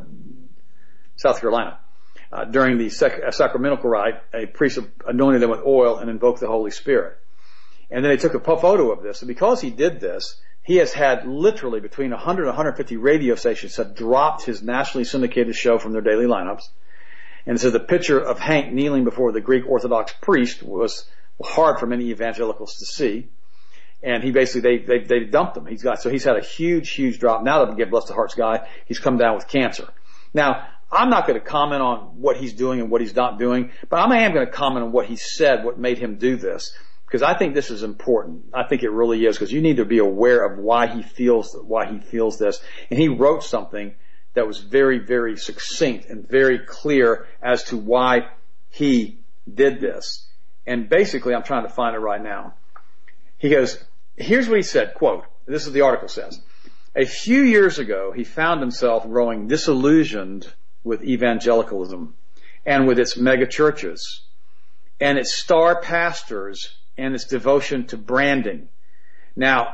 South Carolina. Uh, during the sac- sacramental rite, a priest anointed them with oil and invoked the Holy Spirit. And then they took a photo of this. And because he did this, he has had literally between one hundred and one hundred fifty radio stations have dropped his nationally syndicated show from their daily lineups. And so the picture of Hank kneeling before the Greek Orthodox priest was hard for many evangelicals to see. And he basically, they, they, they dumped him. He's got, so he's had a huge, huge drop. Now that get bless the heart's guy, he's come down with cancer. Now, I'm not going to comment on what he's doing and what he's not doing, but I am going to comment on what he said, what made him do this. Because I think this is important. I think it really is, because you need to be aware of why he feels, why he feels this. And he wrote something that was very, very succinct and very clear as to why he did this. And basically, I'm trying to find it right now. He goes, here's what he said, quote, this is what the article says. A few years ago, he found himself growing disillusioned with evangelicalism and with its mega churches and its star pastors and its devotion to branding. Now,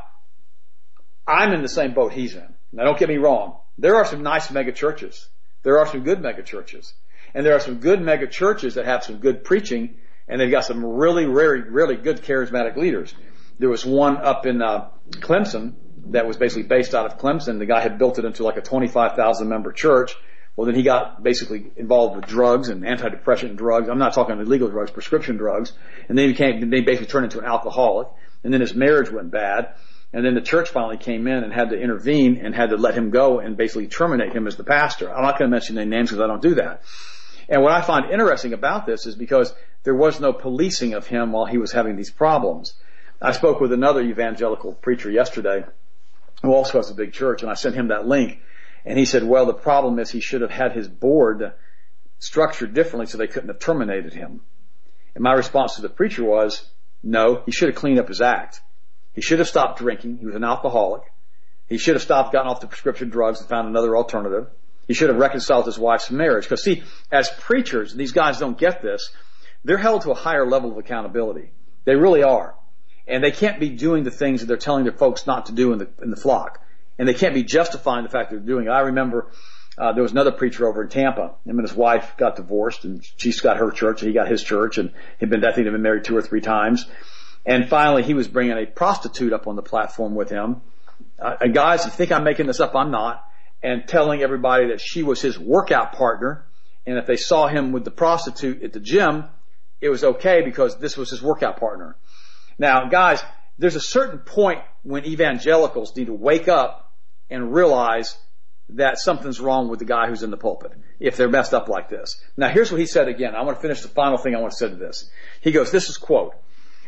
I'm in the same boat he's in. Now, don't get me wrong. There are some nice mega churches. There are some good mega churches. And there are some good mega churches that have some good preaching, and they've got some really, really, really good charismatic leaders. There was one up in uh, Clemson that was basically based out of Clemson. The guy had built it into like a twenty-five thousand member church. Well, then he got basically involved with drugs and antidepressant drugs. I'm not talking illegal drugs, prescription drugs. And then he became, they basically turned into an alcoholic. And then his marriage went bad. And then the church finally came in and had to intervene and had to let him go and basically terminate him as the pastor. I'm not going to mention any names because I don't do that. And what I find interesting about this is because there was no policing of him while he was having these problems. I spoke with another evangelical preacher yesterday who also has a big church, and I sent him that link. And he said, well, the problem is he should have had his board structured differently so they couldn't have terminated him. And my response to the preacher was, no, he should have cleaned up his act. He should have stopped drinking. He was an alcoholic. He should have stopped, gotten off the prescription drugs and found another alternative. He should have reconciled his wife's marriage. Because see, as preachers, these guys don't get this. They're held to a higher level of accountability. They really are. And they can't be doing the things that they're telling their folks not to do in the, in the flock. And they can't be justifying the fact that they're doing it. I remember uh, there was another preacher over in Tampa. Him and his wife got divorced, and she's got her church, and he got his church, and he'd been, I think, they'd been married two or three times. And finally, he was bringing a prostitute up on the platform with him. Uh, and guys, you think I'm making this up? I'm not. And telling everybody that she was his workout partner, and if they saw him with the prostitute at the gym, it was okay because this was his workout partner. Now, guys, there's a certain point when evangelicals need to wake up and realize that something's wrong with the guy who's in the pulpit if they're messed up like this. Now, here's what he said again. I want to finish the final thing I want to say to this. He goes, this is quote,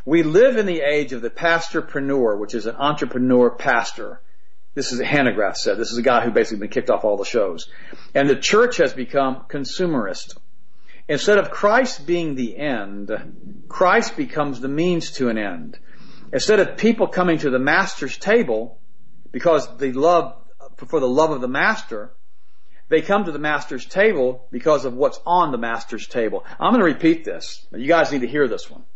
We live in the age of the pastorpreneur, which is an entrepreneur pastor. This is Hanegraaff said. This is a guy who basically been kicked off all the shows. And the church has become consumerist. Instead of Christ being the end, Christ becomes the means to an end. Instead of people coming to the master's table because they love, for the love of the master, they come to the master's table because of what's on the master's table. I'm going to repeat this. You guys need to hear this one.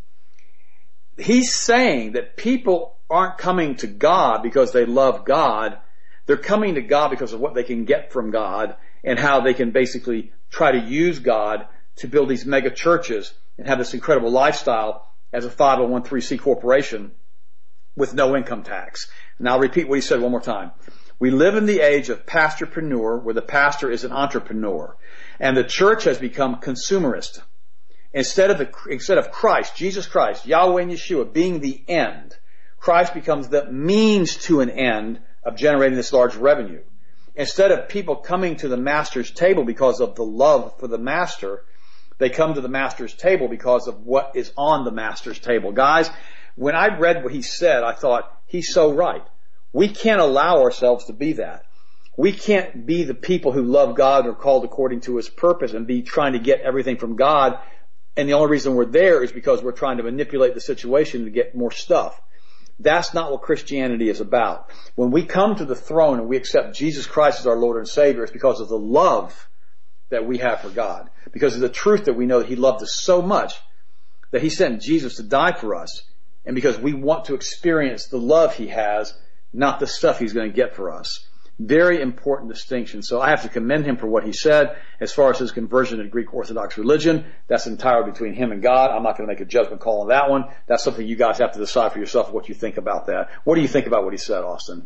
He's saying that people aren't coming to God because they love God. They're coming to God because of what they can get from God and how they can basically try to use God to build these mega churches and have this incredible lifestyle as a five oh one c corporation with no income tax. And I'll repeat what he said one more time. We live in the age of pastorpreneur, where the pastor is an entrepreneur, and the church has become consumerist. Instead of the, instead of Christ, Jesus Christ, Yahweh and Yeshua being the end, Christ becomes the means to an end of generating this large revenue. Instead of people coming to the master's table because of the love for the master, they come to the master's table because of what is on the master's table. Guys, when I read what he said, I thought, he's so right. We can't allow ourselves to be that. We can't be the people who love God or called according to His purpose and be trying to get everything from God. And the only reason we're there is because we're trying to manipulate the situation to get more stuff. That's not what Christianity is about. When we come to the throne and we accept Jesus Christ as our Lord and Savior, it's because of the love that we have for God. Because of the truth that we know that He loved us so much that He sent Jesus to die for us. And because we want to experience the love He has, not the stuff He's going to get for us. Very important distinction. So I have to commend him for what he said. As far as his conversion to Greek Orthodox religion, that's entirely between him and God. I'm not going to make a judgment call on that one. That's something you guys have to decide for yourself what you think about that. What do you think about what he said, Austin?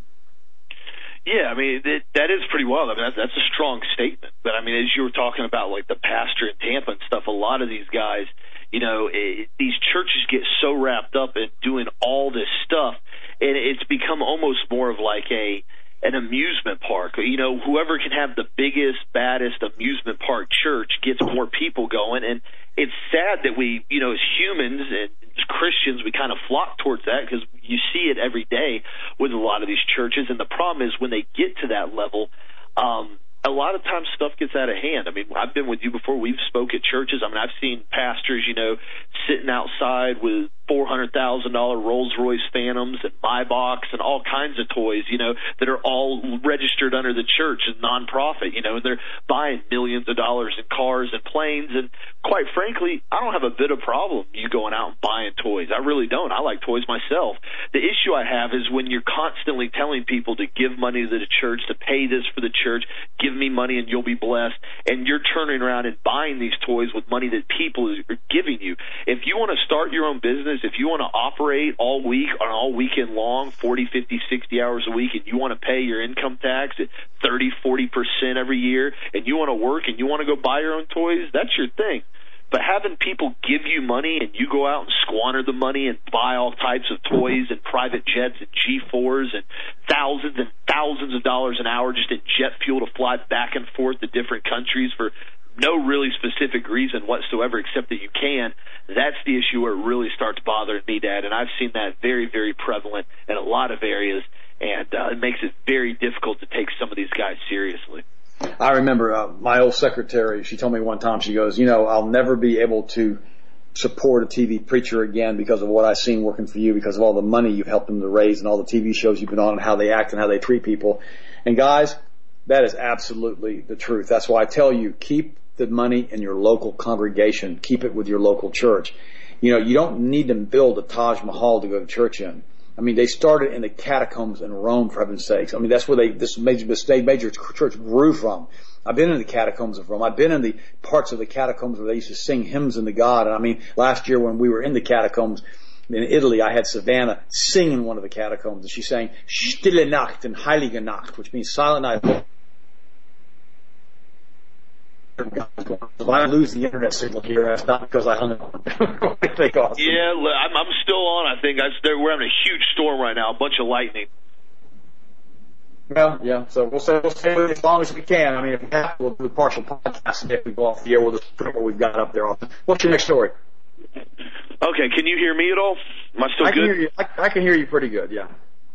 Yeah, I mean, it, that is pretty wild. I mean, that's, that's a strong statement. But, I mean, as you were talking about, like, the pastor in Tampa and stuff, a lot of these guys, you know, it, these churches get so wrapped up in doing all this stuff, and it's become almost more of like a an amusement park. You know, whoever can have the biggest, baddest amusement park church gets more people going. And it's sad that we, you know, as humans and as Christians, we kind of flock towards that because you see it every day with a lot of these churches. And the problem is when they get to that level, um, a lot of times stuff gets out of hand. I mean, I've been with you before. We've spoke at churches. I mean, I've seen pastors, you know, sitting outside with four hundred thousand dollars Rolls-Royce Phantoms and Maybachs and all kinds of toys, you know, that are all registered under the church and nonprofit, you know, and they're buying millions of dollars in cars and planes. And quite frankly, I don't have a bit of problem you going out and buying toys. I really don't. I like toys myself. The issue I have is when you're constantly telling people to give money to the church, to pay this for the church, give me money and you'll be blessed, and you're turning around and buying these toys with money that people are giving you. If you want to start your own business, if you want to operate all week or all weekend long, forty, fifty, sixty hours a week, and you want to pay your income tax at thirty, forty percent every year, and you want to work and you want to go buy your own toys, that's your thing. But having people give you money and you go out and squander the money and buy all types of toys and private jets and G fours and thousands and thousands of dollars an hour just in jet fuel to fly back and forth to different countries for no really specific reason whatsoever except that you can, that's the issue where it really starts bothering me, Dad. And I've seen that very, very prevalent in a lot of areas, and uh, it makes it very difficult to take some of these guys seriously. I remember uh, my old secretary, she told me one time, she goes, you know, I'll never be able to support a T V preacher again because of what I've seen working for you, because of all the money you've helped them to raise and all the T V shows you've been on and how they act and how they treat people. And guys, that is absolutely the truth. That's why I tell you, keep the money in your local congregation. Keep it with your local church. You know, you don't need to build a Taj Mahal to go to church in. I mean, they started in the catacombs in Rome, for heaven's sakes. I mean, that's where they, this major, this major church grew from. I've been in the catacombs of Rome. I've been in the parts of the catacombs where they used to sing hymns into God. And I mean, last year when we were in the catacombs in Italy, I had Savannah sing in one of the catacombs. And she sang Stille Nacht and Heilige Nacht, which means silent night. If I lose the internet signal here, that's not because I hung up. Think, Austin? Yeah, I'm, I'm still on. I think I, we're having a huge storm right now, a bunch of lightning. Well, yeah. So we'll stay, we'll stay with it as long as we can. I mean, if we have, we'll do a partial podcast, and if we go off the air, we'll just put what we've got up there. What's your next story? Okay, can you hear me at all? Am I still I good? Can hear you. I, I can hear you pretty good, yeah.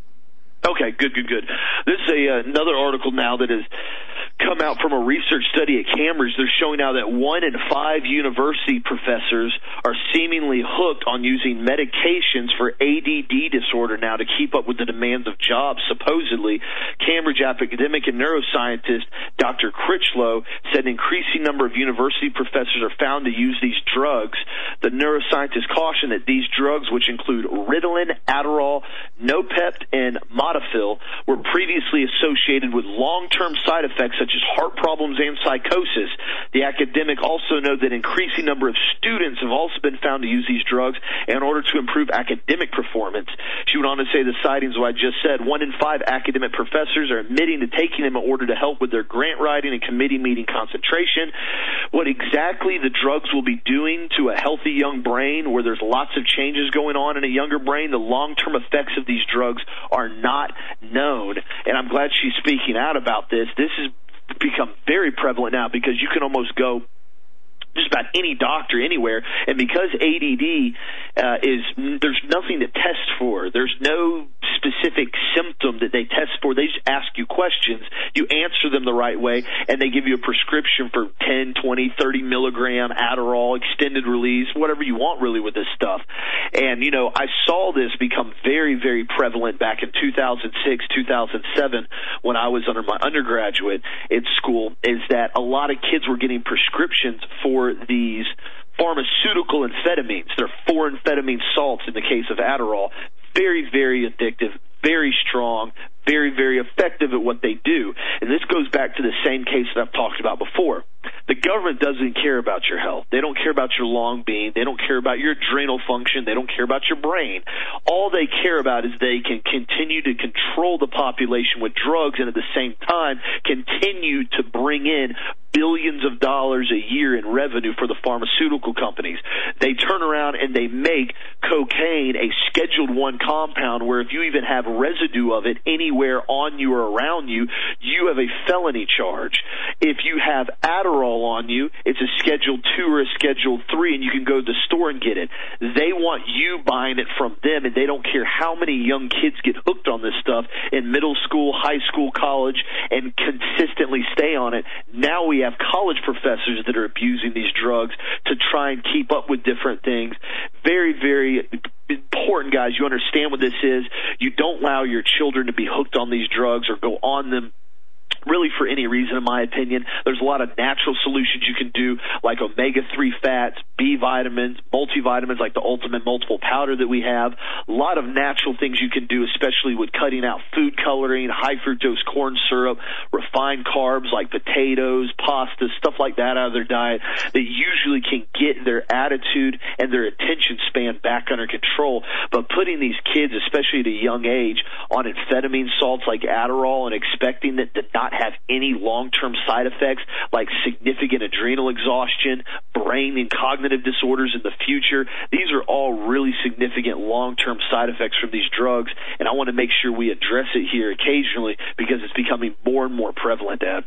Okay, good, good, good. This is a, uh, another article now that has come out from a research study at Cambridge. They're showing now that one in five university professors are seemingly hooked on using medications for A D D disorder now to keep up with the demands of jobs, supposedly. Cambridge academic and neuroscientist Doctor Critchlow said an increasing number of university professors are found to use these drugs. The neuroscientist cautioned that these drugs, which include Ritalin, Adderall, Nopept, and Modafil, were previously associated with long-term side effects such as heart problems and psychosis. The academic also noted that an increasing number of students have also been found to use these drugs in order to improve academic performance. She went on to say the sightings, what I just said, one in five academic professors are admitting to taking them in order to help with their grant writing and committee meeting concentration. What exactly the drugs will be doing to a healthy young brain where there's lots of changes going on in a younger brain, the long-term effects of these drugs are not known. And I'm glad she's speaking out about this. This has become very prevalent now because you can almost go just about any doctor anywhere, and because A D D uh, is, there's nothing to test for. There's no specific symptom that they test for. They just ask you questions. You answer them the right way, and they give you a prescription for ten, twenty, thirty milligram Adderall, extended release, whatever you want really with this stuff. And, you know, I saw this become very, very prevalent back in two thousand six, two thousand seven when I was under my undergraduate at school, is that a lot of kids were getting prescriptions for these pharmaceutical amphetamines. They're four amphetamine salts in the case of Adderall. Very, very addictive, very strong, very, very effective at what they do. And this goes back to the same case that I've talked about before. The government doesn't care about your health. They don't care about your lung being. They don't care about your adrenal function. They don't care about your brain. All they care about is they can continue to control the population with drugs and at the same time continue to bring in billions of dollars a year in revenue for the pharmaceutical companies. They turn around and they make cocaine a Scheduled One compound where if you even have residue of it anywhere on you or around you, you have a felony charge. If you have Adderall on you, it's a Schedule Two or a Schedule Three, and you can go to the store and get it. They want you buying it from them, and they don't care how many young kids get hooked on this stuff in middle school, high school, college, and consistently stay on it. Now we have college professors that are abusing these drugs to try and keep up with different things. Very, very important, guys. You understand what this is. You don't allow your children to be hooked on these drugs or go on them really for any reason, in my opinion. There's a lot of natural solutions you can do, like omega three fats, B vitamins, multivitamins like the Ultimate Multiple Powder that we have. A lot of natural things you can do, especially with cutting out food coloring, high fructose corn syrup, refined carbs like potatoes, pasta, stuff like that out of their diet that usually can get their attitude and their attention span back under control. But putting these kids, especially at a young age, on amphetamine salts like Adderall and expecting that to not have any long-term side effects like significant adrenal exhaustion, brain and cognitive disorders in the future. These are all really significant long-term side effects from these drugs, and I want to make sure we address it here occasionally because it's becoming more and more prevalent, Dad.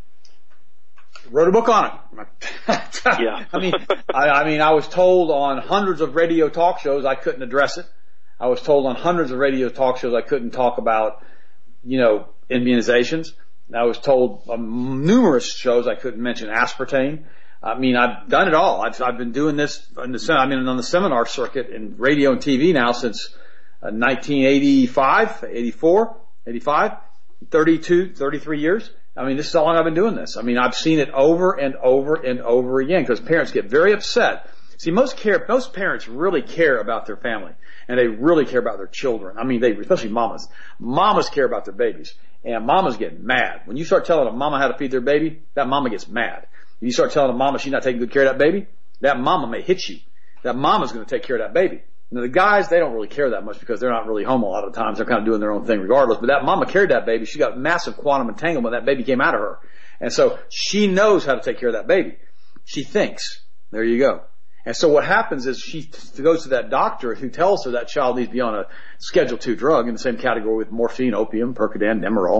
Wrote a book on it. Yeah. I mean, I, I mean, I was told on hundreds of radio talk shows I couldn't address it. I was told on hundreds of radio talk shows I couldn't talk about, you know, immunizations. I was told on numerous shows I couldn't mention aspartame. I mean, I've done it all. I've, I've been doing this in the, I mean, on the seminar circuit in radio and T V now since uh, nineteen eighty-five, eighty-four, eighty-five, thirty-two, thirty-three years. I mean, this is how long I've been doing this. I mean, I've seen it over and over and over again because parents get very upset. See, most care, most parents really care about their family and they really care about their children. I mean, they, especially mamas. Mamas care about their babies. And mamas get mad. When you start telling a mama how to feed their baby, that mama gets mad. If you start telling a mama she's not taking good care of that baby, that mama may hit you. That mama's going to take care of that baby. Now, the guys, they don't really care that much because they're not really home a lot of the times. They're kind of doing their own thing regardless. But that mama carried that baby. She got massive quantum entanglement when that baby came out of her. And so she knows how to take care of that baby. She thinks. There you go. And so what happens is she goes to that doctor who tells her that child needs to be on a Schedule Two drug in the same category with morphine, opium, Percodan, Demerol.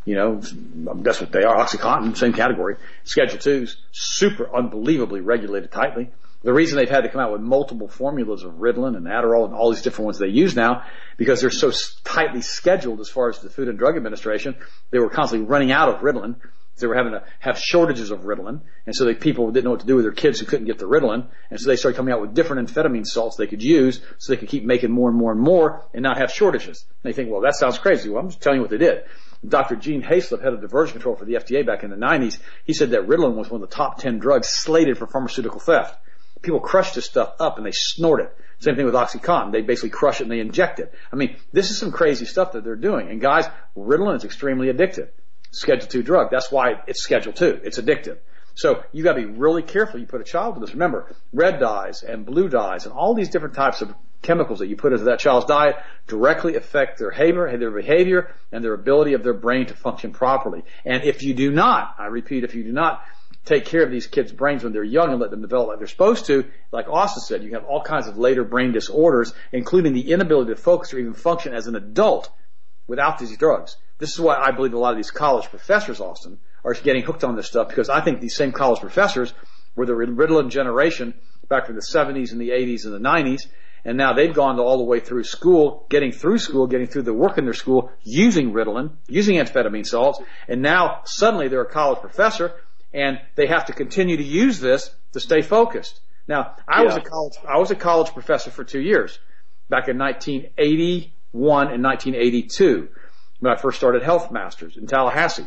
You know, that's what they are. OxyContin, same category. Schedule twos, super unbelievably regulated tightly. The reason they've had to come out with multiple formulas of Ritalin and Adderall and all these different ones they use now, because they're so tightly scheduled as far as the Food and Drug Administration, they were constantly running out of Ritalin. They were having to have shortages of Ritalin, and so the people didn't know what to do with their kids who couldn't get the Ritalin, and so they started coming out with different amphetamine salts they could use so they could keep making more and more and more and not have shortages. And they think, well, that sounds crazy. Well, I'm just telling you what they did. Doctor Gene Hayslip, head of diversion control for the F D A back in the nineties, he said that Ritalin was one of the top ten drugs slated for pharmaceutical theft. People crush this stuff up and they snort it. Same thing with OxyContin. They basically crush it and they inject it. I mean, this is some crazy stuff that they're doing. And guys, Ritalin is extremely addictive. Schedule two drug. That's why it's Schedule two. It's addictive. So you got to be really careful. You put a child with this. Remember, red dyes and blue dyes and all these different types of chemicals that you put into that child's diet directly affect their behavior, their behavior, and their ability of their brain to function properly. And if you do not, I repeat, if you do not take care of these kids' brains when they're young and let them develop like they're supposed to, like Austin said, you have all kinds of later brain disorders, including the inability to focus or even function as an adult without these drugs. This is why I believe a lot of these college professors, Austin, are getting hooked on this stuff, because I think these same college professors were the Ritalin generation back in the seventies and the eighties and the nineties, and now they've gone all the way through school, getting through school, getting through the work in their school, using Ritalin, using amphetamine salts, and now suddenly they're a college professor, and they have to continue to use this to stay focused. Now, I yeah. was a college, I was a college professor for two years, back in nineteen eighty-one and nineteen eighty-two, when I first started Health Masters in Tallahassee.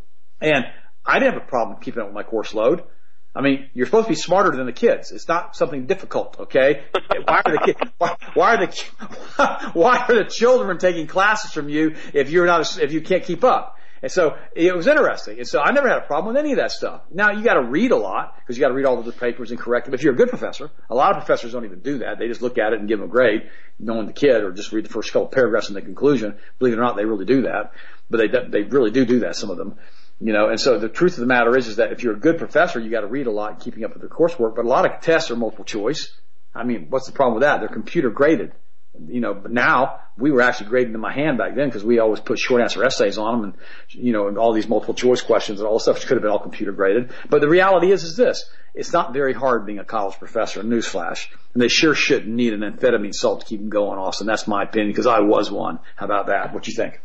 And I didn't have a problem keeping up with my course load. I mean, you're supposed to be smarter than the kids. It's not something difficult, okay? Why are the kids, why, why are the, why are the children taking classes from you if you're not, if you can't keep up? And so it was interesting. And so I never had a problem with any of that stuff. Now, you got to read a lot, because you got to read all of the papers and correct them. If you're a good professor, a lot of professors don't even do that. They just look at it and give them a grade, knowing the kid, or just read the first couple paragraphs in the conclusion. Believe it or not, they really do that. But they they really do do that, some of them. You know, and so the truth of the matter is, is that if you're a good professor, you got to read a lot, keeping up with their coursework. But a lot of tests are multiple choice. I mean, what's the problem with that? They're computer graded. You know, but now we were actually grading them by hand back then, because we always put short answer essays on them, and, you know, and all these multiple choice questions and all this stuff, which could have been all computer graded. But the reality is, is this. It's not very hard being a college professor, newsflash. And they sure shouldn't need an amphetamine salt to keep them going, Austin. That's my opinion, because I was one. How about that? What you think?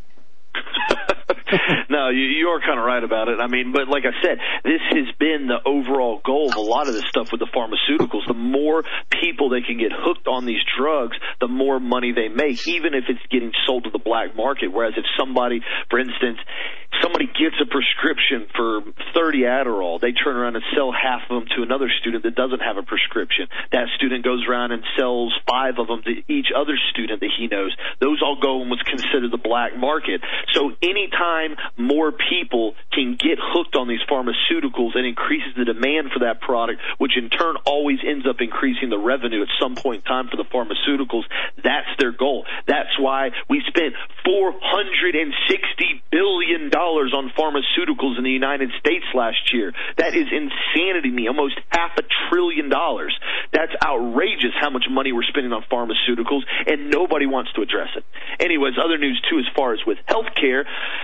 No, you, you are kind of right about it. I mean, but like I said, this has been the overall goal of a lot of this stuff with the pharmaceuticals. The more people they can get hooked on these drugs, the more money they make, even if it's getting sold to the black market. Whereas if somebody, for instance, somebody gets a prescription for thirty Adderall, they turn around and sell half of them to another student that doesn't have a prescription. That student goes around and sells five of them to each other student that he knows. Those all go in what's considered the black market. So anytime more people can get hooked on these pharmaceuticals, it increases the demand for that product, which in turn always ends up increasing the revenue at some point in time for the pharmaceuticals. That's their goal. That's why we spent four hundred sixty billion dollars on pharmaceuticals in the United States last year. That is insanity to me. Almost half a trillion dollars. That's outrageous how much money we're spending on pharmaceuticals, and nobody wants to address it. Anyways, other news too as far as with healthcare,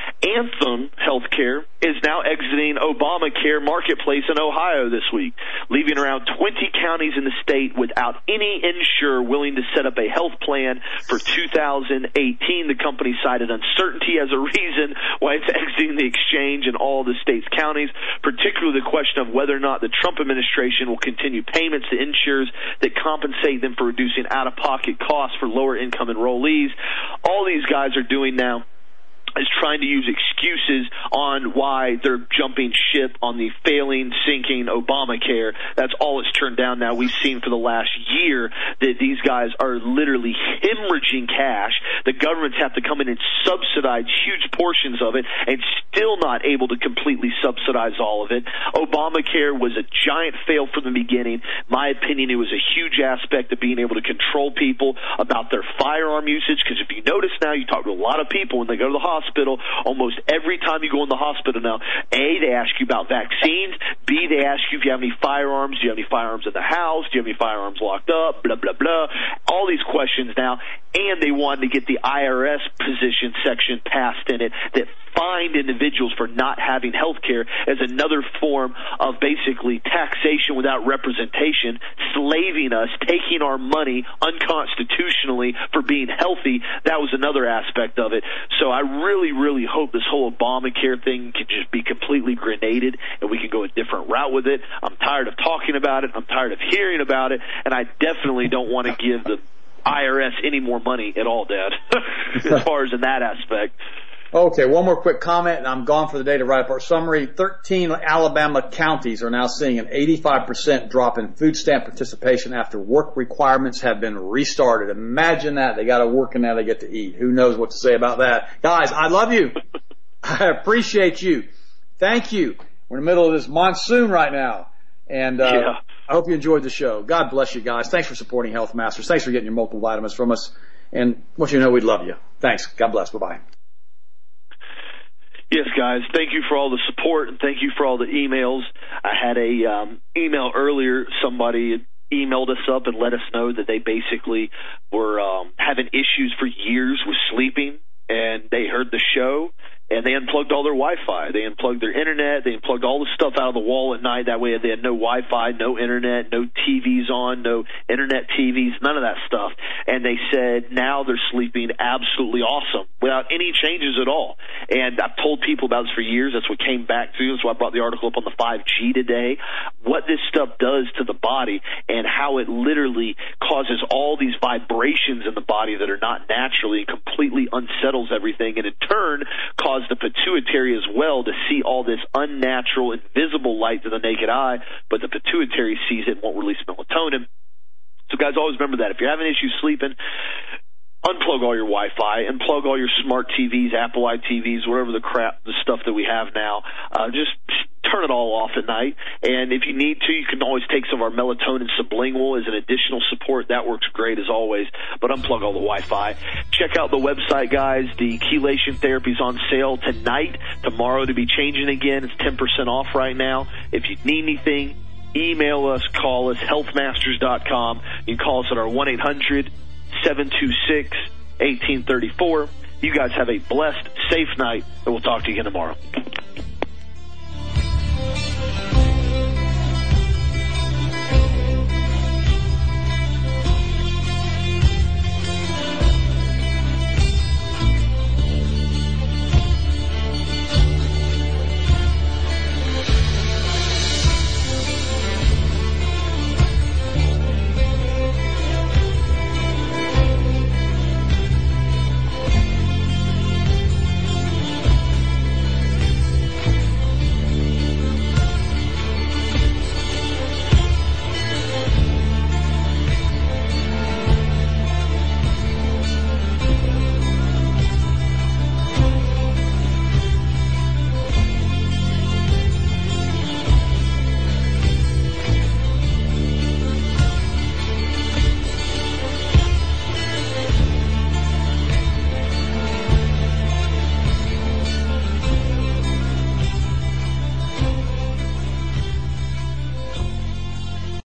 Anthem Healthcare is now exiting Obamacare marketplace in Ohio this week, leaving around twenty counties in the state without any insurer willing to set up a health plan for two thousand eighteen. The company cited uncertainty as a reason why it's exiting the exchange in all the state's counties, particularly the question of whether or not the Trump administration will continue payments to insurers that compensate them for reducing out-of-pocket costs for lower-income enrollees. All these guys are doing now is trying to use excuses on why they're jumping ship on the failing, sinking Obamacare. That's all it's turned down now. We've seen for the last year that these guys are literally hemorrhaging cash. The governments have to come in and subsidize huge portions of it and still not able to completely subsidize all of it. Obamacare was a giant fail from the beginning. My opinion, it was a huge aspect of being able to control people about their firearm usage, because if you notice now, you talk to a lot of people when they go to the hospital, hospital, almost every time you go in the hospital now, A, they ask you about vaccines, B, they ask you if you have any firearms, do you have any firearms in the house, do you have any firearms locked up, blah, blah, blah, all these questions now, and they wanted to get the I R S position section passed in it that fined individuals for not having health care as another form of basically taxation without representation, slaving us, taking our money unconstitutionally for being healthy. That was another aspect of it. So I really, really hope this whole Obamacare thing can just be completely grenaded and we can go a different route with it. I'm tired of talking about it. I'm tired of hearing about it. And I definitely don't want to give the I R S any more money at all, Dad, as far as in that aspect. Okay, one more quick comment, and I'm gone for the day to write up our summary. thirteen Alabama counties are now seeing an eighty-five percent drop in food stamp participation after work requirements have been restarted. Imagine that. They got to work and now they get to eat. Who knows what to say about that? Guys, I love you. I appreciate you. Thank you. We're in the middle of this monsoon right now. And uh, yeah. I hope you enjoyed the show. God bless you guys. Thanks for supporting Health Masters. Thanks for getting your multiple vitamins from us. And want you to know we love you. Thanks. God bless. Bye-bye. Yes, guys, thank you for all the support and thank you for all the emails. I had a um, email earlier. Somebody emailed us up and let us know that they basically were um, having issues for years with sleeping, and they heard the show, and they unplugged all their Wi-Fi. They unplugged their internet. They unplugged all the stuff out of the wall at night. That way they had no Wi-Fi, no internet, no T Vs on, no internet T Vs, none of that stuff. And they said now they're sleeping absolutely awesome without any changes at all. And I've told people about this for years. That's what came back to. That's why I brought the article up on the five G today. What this stuff does to the body and how it literally causes all these vibrations in the body that are not naturally and completely unsettles everything, and in turn causes the pituitary as well to see all this unnatural, invisible light to the naked eye, but the pituitary sees it and won't release melatonin. So guys, always remember that. If you're having issues sleeping, unplug all your Wi-Fi, unplug all your smart T Vs, Apple I T Vs, whatever the crap, the stuff that we have now. Uh, just turn it all off at night. And if you need to, you can always take some of our melatonin sublingual as an additional support. That works great as always. But unplug all the Wi-Fi. Check out the website, guys. The chelation therapy is on sale tonight. Tomorrow to be changing again. It's ten percent off right now. If you need anything, email us, call us, health masters dot com. You can call us at our one eight hundred seven two six one eight three four. You guys have a blessed, safe night, and we'll talk to you again tomorrow.